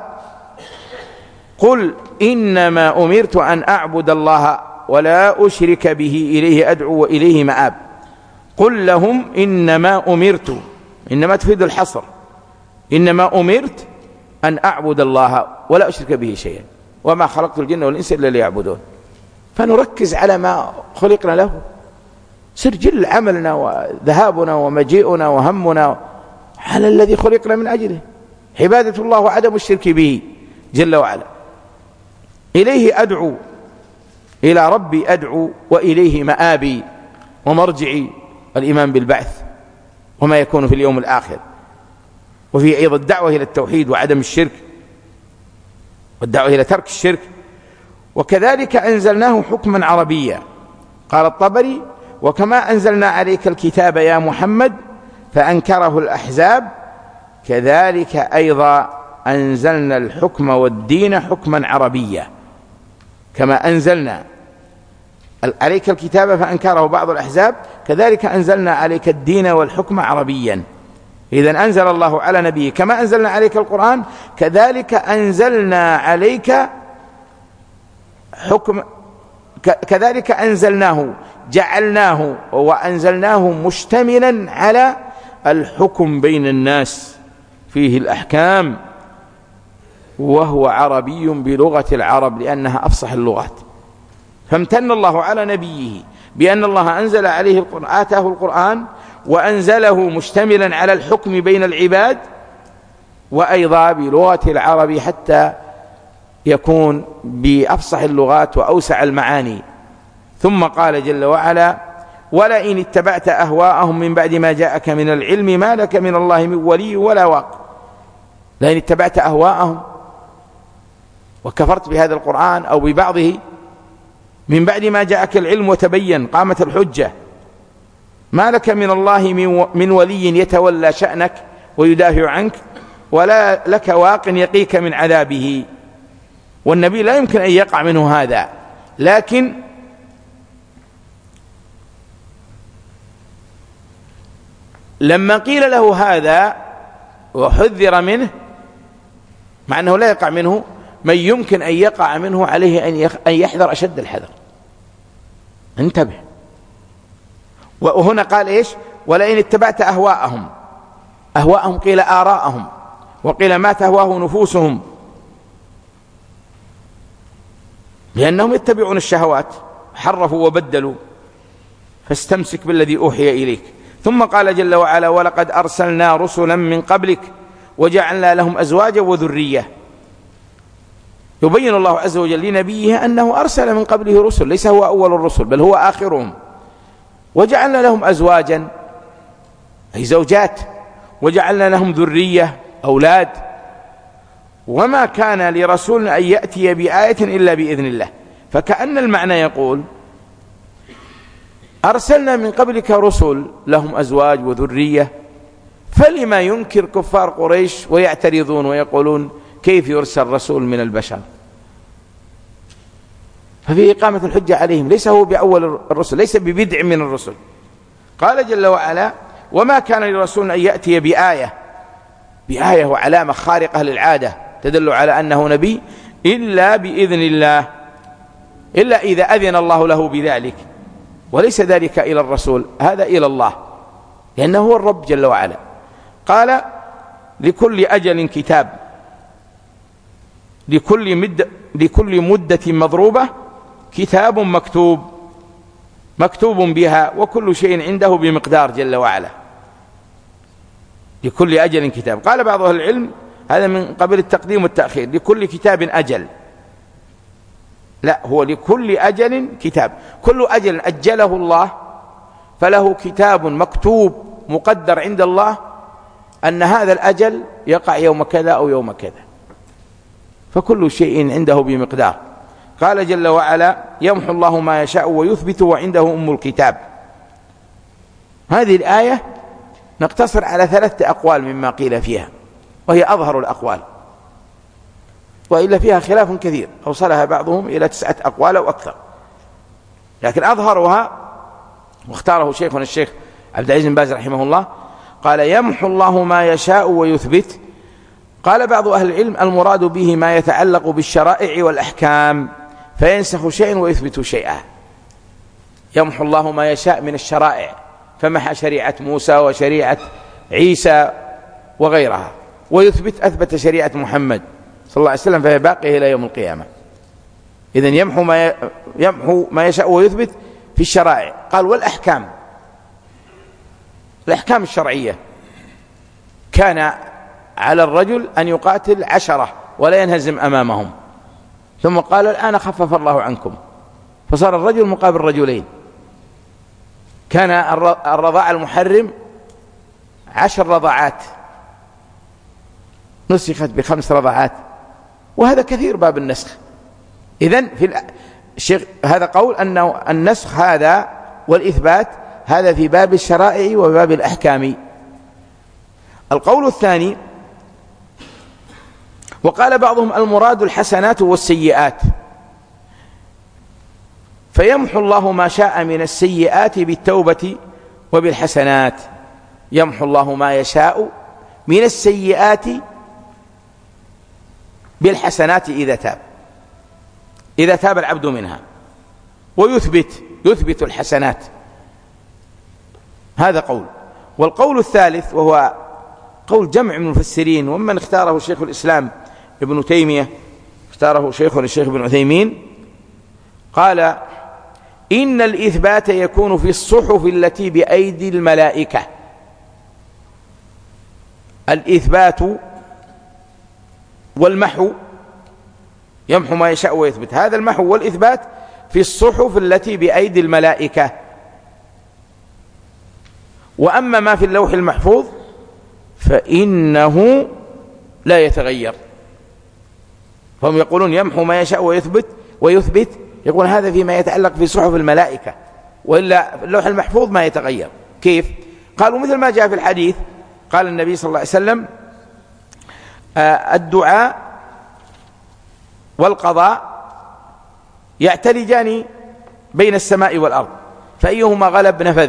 قل إنما أمرت أن أعبد الله ولا أشرك به إليه أدعو وإليه مآب. قل لهم إنما أمرت، إنما تفيد الحصر، إنما أمرت أن أعبد الله ولا أشرك به شيئا وما خلقت الجن والإنس إلا ليعبدون. فنركز على ما خلقنا له، سجل عملنا وذهابنا ومجيئنا وهمنا على الذي خلقنا من أجله، عبادة الله وعدم الشرك به جل وعلا. إليه أدعو، إلى ربي أدعو وإليه مآبي ومرجعي، الإيمان بالبعث وما يكون في اليوم الآخر، وفي أيضا الدعوة إلى التوحيد وعدم الشرك والدعوة إلى ترك الشرك. وكذلك أنزلناه حكما عربيا. قال الطبري: وكما أنزلنا عليك الكتاب يا محمد فأنكره الأحزاب كذلك أيضا أنزلنا الحكم والدين حكما عربيا. كما أنزلنا عليك الكتاب فأنكره بعض الأحزاب كذلك أنزلنا عليك الدين والحكم عربيا. إذن أنزل الله على نبيه كما أنزلنا عليك القرآن كذلك أنزلنا عليك حكم، كذلك أنزلناه جعلناه وأنزلناه مشتملا على الحكم بين الناس فيه الأحكام، وهو عربي بلغة العرب لأنها أفصح اللغات. فامتن الله على نبيه بأن الله أنزل عليه القرآن، آتاه القرآن وأنزله مشتملا على الحكم بين العباد وأيضا بلغة العرب حتى يكون بأفصح اللغات وأوسع المعاني. ثم قال جل وعلا: ولئن اتبعت أهواءهم من بعد ما جاءك من العلم ما لك من الله من ولي ولا واق. لئن اتبعت أهواءهم وكفرت بهذا القرآن أو ببعضه من بعد ما جاءك العلم وتبين قامت الحجة، ما لك من الله من ولي يتولى شأنك ويدافع عنك ولا لك واق يقيك من عذابه. والنبي لا يمكن أن يقع منه هذا، لكن لما قيل له هذا وحذر منه، مع أنه لا يقع منه، من يمكن أن يقع منه عليه أن يحذر أشد الحذر. انتبه. وهنا قال إيش؟ ولئن اتبعت أهواءهم. أهواءهم قيل آراءهم، وقيل ما تهواه نفوسهم، لأنهم يتبعون الشهوات، حرفوا وبدلوا. فاستمسك بالذي أوحي إليك. ثم قال جل وعلا: ولقد أرسلنا رسلا من قبلك وجعلنا لهم أزواجا وذرية. يبين الله عز وجل لنبيه أنه أرسل من قبله رسل، ليس هو أول الرسل بل هو آخرهم. وجعلنا لهم أزواجا أي زوجات، وجعلنا لهم ذرية أولاد. وما كان لرسول أن يأتي بآية إلا بإذن الله. فكأن المعنى يقول: أرسلنا من قبلك رسل لهم أزواج وذرية، فلما ينكر كفار قريش ويعترضون ويقولون كيف يرسل رسول من البشر؟ ففي إقامة الحجة عليهم، ليس هو بأول الرسل، ليس ببدع من الرسل. قال جل وعلا: وما كان لرسول أن يأتي بآية بآية وعلامة خارقة للعادة تدل على أنه نبي إلا بإذن الله، إلا إذا أذن الله له بذلك، وليس ذلك إلى الرسول، هذا إلى الله، لأنه هو الرب جل وعلا. قال لكل أجل كتاب، لكل مدة مضروبة كتاب مكتوب بها، وكل شيء عنده بمقدار جل وعلا. لكل أجل كتاب. قال بعض أهل العلم هذا من قبل التقديم والتأخير، لكل كتاب أجل، لا، هو لكل أجل كتاب، كل أجل أجله الله فله كتاب مكتوب مقدر عند الله أن هذا الأجل يقع يوم كذا أو يوم كذا، فكل شيء عنده بمقدار. قال جل وعلا يمحو الله ما يشاء ويثبت وعنده أم الكتاب. هذه الآية نقتصر على 3 أقوال مما قيل فيها، وهي أظهر الأقوال، وإلا فيها خلاف كثير أوصلها بعضهم إلى 9 أقوال أو أكثر، لكن أظهرها واختاره شيخنا الشيخ عبد العزيز بن باز رحمه الله قال يمحو الله ما يشاء ويثبت. قال بعض أهل العلم المراد به ما يتعلق بالشرائع والأحكام، فينسخ شيئا ويثبت شيئا. يمحو الله ما يشاء من الشرائع، فمحى شريعة موسى وشريعة عيسى وغيرها، أثبت شريعة محمد صلى الله عليه وسلم فهي باقية إلى يوم القيامة. إذن يمحو ما يشاء ويثبت في الشرائع. قال والأحكام، الأحكام الشرعية، كان على الرجل أن يقاتل 10 ولا ينهزم أمامهم، ثم قال الآن خفف الله عنكم، فصار الرجل مقابل رجلين. كان الرضاع المحرم 10 رضاعات نسخت ب5 رضاعات، وهذا كثير باب النسخ. إذن هذا قول أنه النسخ هذا والإثبات هذا في باب الشرائع وباب الأحكام. القول الثاني وقال بعضهم المراد الحسنات والسيئات، فيمحو الله ما شاء من السيئات بالتوبة وبالحسنات. يمحو الله ما يشاء من السيئات بالحسنات إذا تاب العبد منها، يثبت الحسنات. هذا قول. والقول الثالث وهو قول جمع من المفسرين، ومن اختاره شيخ الإسلام ابن تيمية، اختاره شيخنا الشيخ ابن عثيمين، قال إن الإثبات يكون في الصحف التي بأيدي الملائكة. الإثبات والمحو، يمحو ما يشاء ويثبت، هذا المحو والإثبات في الصحف التي بأيدي الملائكة. وأما ما في اللوح المحفوظ فإنه لا يتغير. فهم يقولون يمحو ما يشاء ويثبت، يقول هذا فيما يتعلق في صحف الملائكة، وإلا اللوح المحفوظ ما يتغير. كيف؟ قالوا مثل ما جاء في الحديث، قال النبي صلى الله عليه وسلم الدعاء والقضاء يعتلجان بين السماء والأرض، فأيهما غلب نفذ.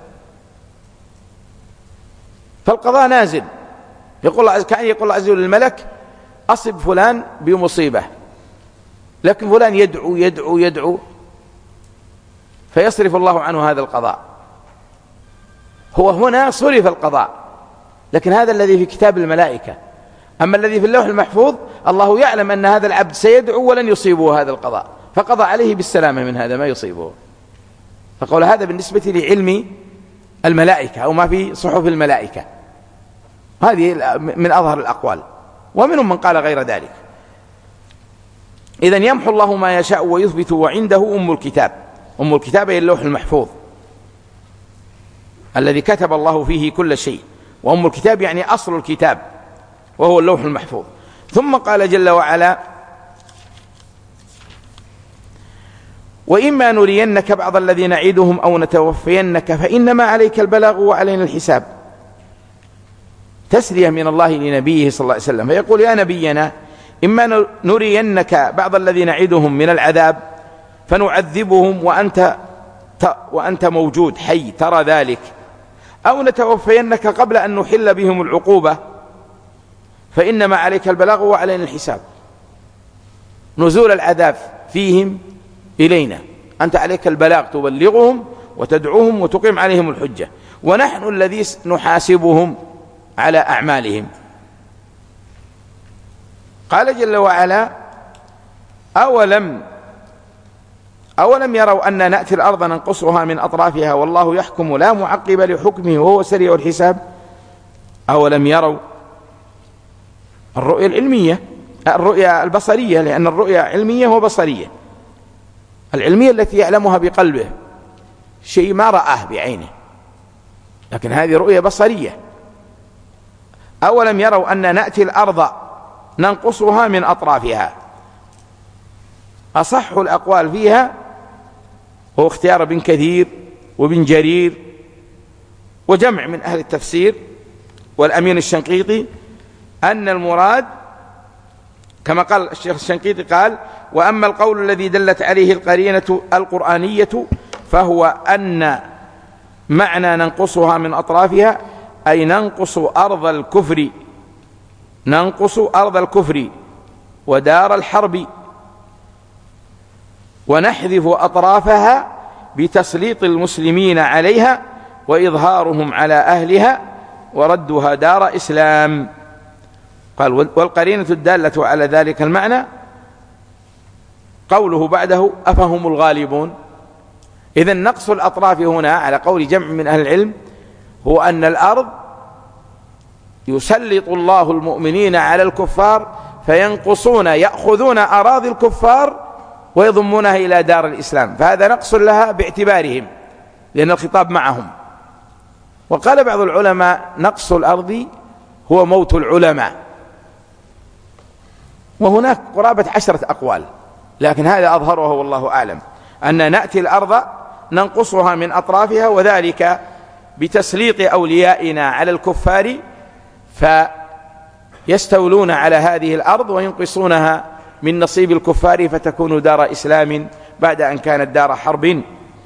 فالقضاء نازل، كأن يقول الله عز وجل للملك أصب فلان بمصيبة، لكن فلان يدعو يدعو يدعو فيصرف الله عنه هذا القضاء. هو هنا صرف القضاء، لكن هذا الذي في كتاب الملائكة. أما الذي في اللوح المحفوظ الله يعلم أن هذا العبد سيدعو ولن يصيبه هذا القضاء، فقضى عليه بالسلامة من هذا ما يصيبه. فقول هذا بالنسبة لعلم الملائكة أو ما في صحف الملائكة. هذه من أظهر الأقوال، ومنهم من قال غير ذلك. إذن يمحو الله ما يشاء ويثبت وعنده أم الكتاب. أم الكتاب هي اللوح المحفوظ الذي كتب الله فيه كل شيء، وأم الكتاب يعني أصل الكتاب وهو اللوح المحفوظ. ثم قال جل وعلا وإما نرينك بعض الذي نعيدهم أو نتوفينك فإنما عليك البلاغ وعلينا الحساب. تسلية من الله لنبيه صلى الله عليه وسلم، فيقول يا نبينا إما نرينك بعض الذي نعيدهم من العذاب فنعذبهم وأنت موجود حي ترى ذلك، أو نتوفينك قبل أن نحل بهم العقوبة فإنما عليك البلاغ وعلينا الحساب. نزول العذاب فيهم إلينا، أنت عليك البلاغ، تبلغهم وتدعوهم وتقيم عليهم الحجة، ونحن الذي نحاسبهم على أعمالهم. قال جل وعلا: أولم يروا أن نأتي الأرض ننقصها من أطرافها والله يحكم لا معقب لحكمه وهو سريع الحساب. أولم يروا الرؤية العلمية، الرؤية البصرية، لأن الرؤية علمية وبصرية. العلمية التي يعلمها بقلبه، شيء ما رآه بعينه، لكن هذه رؤية بصرية. أولم يروا أن نأتي الأرض ننقصها من أطرافها. أصح الأقوال فيها هو اختيار ابن كثير وابن جرير وجمع من أهل التفسير والأمين الشنقيطي، أن المراد كما قال الشيخ الشنقيطي قال: وأما القول الذي دلت عليه القرينة القرآنية فهو أن معنى ننقصها من أطرافها أي ننقص أرض الكفر ودار الحرب، ونحذف أطرافها بتسليط المسلمين عليها وإظهارهم على أهلها وردها دار إسلام. قال: والقرينة الدالة على ذلك المعنى قوله بعده: أفهم الغالبون. إذن نقص الأطراف هنا على قول جمع من أهل العلم هو أن الأرض يسلط الله المؤمنين على الكفار فينقصون، يأخذون أراضي الكفار ويضمونها إلى دار الإسلام، فهذا نقص لها باعتبارهم لأن الخطاب معهم. وقال بعض العلماء: نقص الأرض هو موت العلماء. وهناك قرابة 10 أقوال، لكن هذا أظهره والله أعلم، أن نأتي الأرض ننقصها من أطرافها، وذلك بتسليط أوليائنا على الكفار فيستولون على هذه الأرض وينقصونها من نصيب الكفار فتكون دار إسلام بعد أن كانت دار حرب.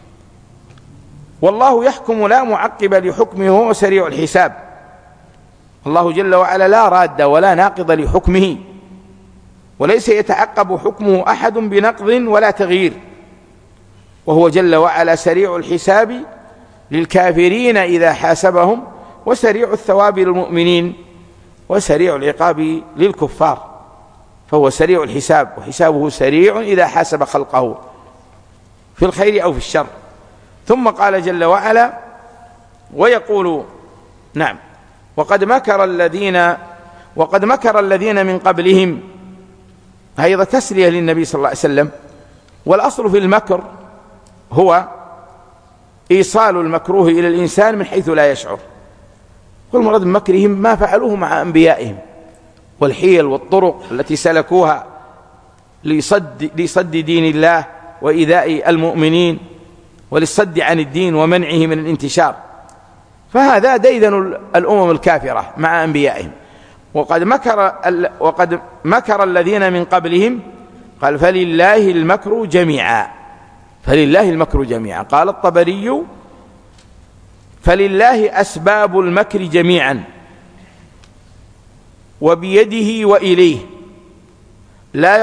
والله يحكم لا معقب لحكمه وهو سريع الحساب. الله جل وعلا لا راد ولا ناقض لحكمه، وليس يتعقب حكمه أحد بنقض ولا تغيير، وهو جل وعلا سريع الحساب للكافرين إذا حاسبهم، وسريع الثواب للمؤمنين، وسريع العقاب للكفار. فهو سريع الحساب، وحسابه سريع إذا حاسب خلقه في الخير أو في الشر. ثم قال جل وعلا: ويقول نعم وقد مكر الذين من قبلهم. أيضا تسلية للنبي صلى الله عليه وسلم. والأصل في المكر هو إيصال المكروه إلى الإنسان من حيث لا يشعر. والمراد من مكرهم ما فعلوه مع أنبيائهم، والحيل والطرق التي سلكوها لصد دين الله وإيذاء المؤمنين وللصد عن الدين ومنعه من الانتشار. فهذا ديدن الأمم الكافرة مع أنبيائهم. وقد مكر الذين من قبلهم. قال: فلله المكر جميعا. فلله المكر جميعا. قال الطبري: فلله أسباب المكر جميعا وبيده وإليه، لا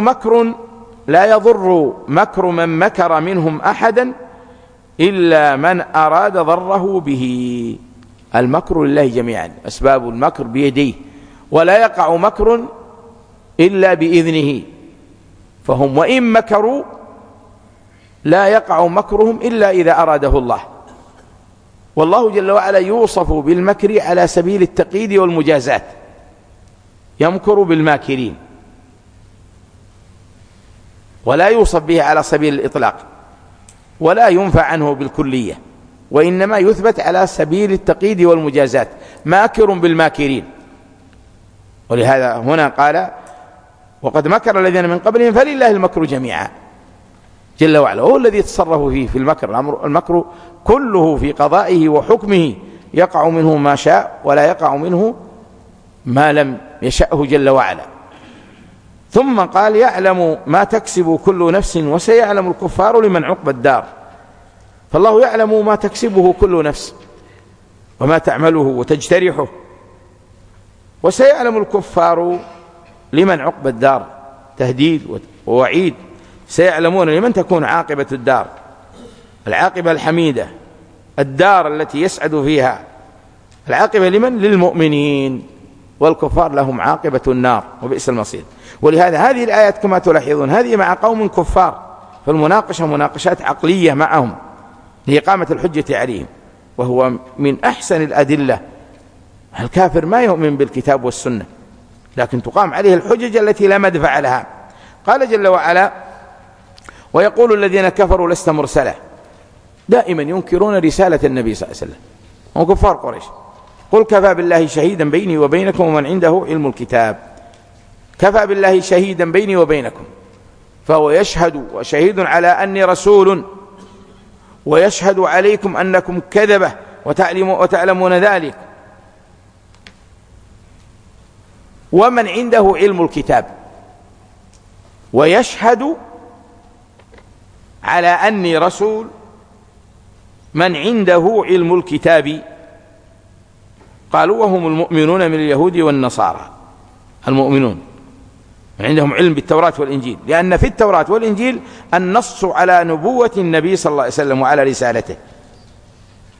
يضر مكر من مكر منهم أحدا إلا من أراد ضره به. المكر لله جميعا، أسباب المكر بيديه، ولا يقع مكر إلا بإذنه. فهم وإن مكروا لا يقع مكرهم إلا إذا أراده الله. والله جل وعلا يوصف بالمكر على سبيل التقييد والمجازات، يمكر بالماكرين، ولا يوصف به على سبيل الإطلاق، ولا ينفى عنه بالكلية، وإنما يثبت على سبيل التقييد والمجازات، ماكر بالماكرين. ولهذا هنا قال: وقد مكر الذين من قبلهم فلله المكر جميعا جل وعلا، هو الذي يتصرف فيه في المكر. المكر كله في قضائه وحكمه، يقع منه ما شاء ولا يقع منه ما لم يشأه جل وعلا. ثم قال: يعلم ما تكسب كل نفس وسيعلم الكفار لمن عقبى الدار. فالله يعلم ما تكسبه كل نفس وما تعمله وتجترحه، وسيعلم الكفار لمن عقبى الدار، تهديد ووعيد، سيعلمون لمن تكون عاقبة الدار، العاقبة الحميدة، الدار التي يسعد فيها، العاقبة لمن؟ للمؤمنين، والكفار لهم عاقبة النار وبئس المصير. ولهذا هذه الآيات كما تلاحظون هذه مع قوم كفار، فالمناقشة مناقشات عقلية معهم لإقامة الحجة عليهم، وهو من أحسن الأدلة. الكافر ما يؤمن بالكتاب والسنة، لكن تقام عليه الحجج التي لا مدفع لها. قال جل وعلا: ويقول الذين كفروا لست مرسلة، دائما ينكرون رسالة النبي صلى الله عليه وسلم، هم كفار قريش. قل كفى بالله شهيدا بيني وبينكم ومن عنده علم الكتاب. كفى بالله شهيدا بيني وبينكم، فهو يشهد وشهيد على أني رسول، ويشهد عليكم أنكم كذبة وتعلمون ذلك، ومن عنده علم الكتاب، ويشهد على أني رسول من عنده علم الكتاب. قالوا وهم المؤمنون من اليهود والنصارى، المؤمنون عندهم علم بالتوراة والإنجيل، لأن في التوراة والإنجيل النص على نبوة النبي صلى الله عليه وسلم وعلى رسالته،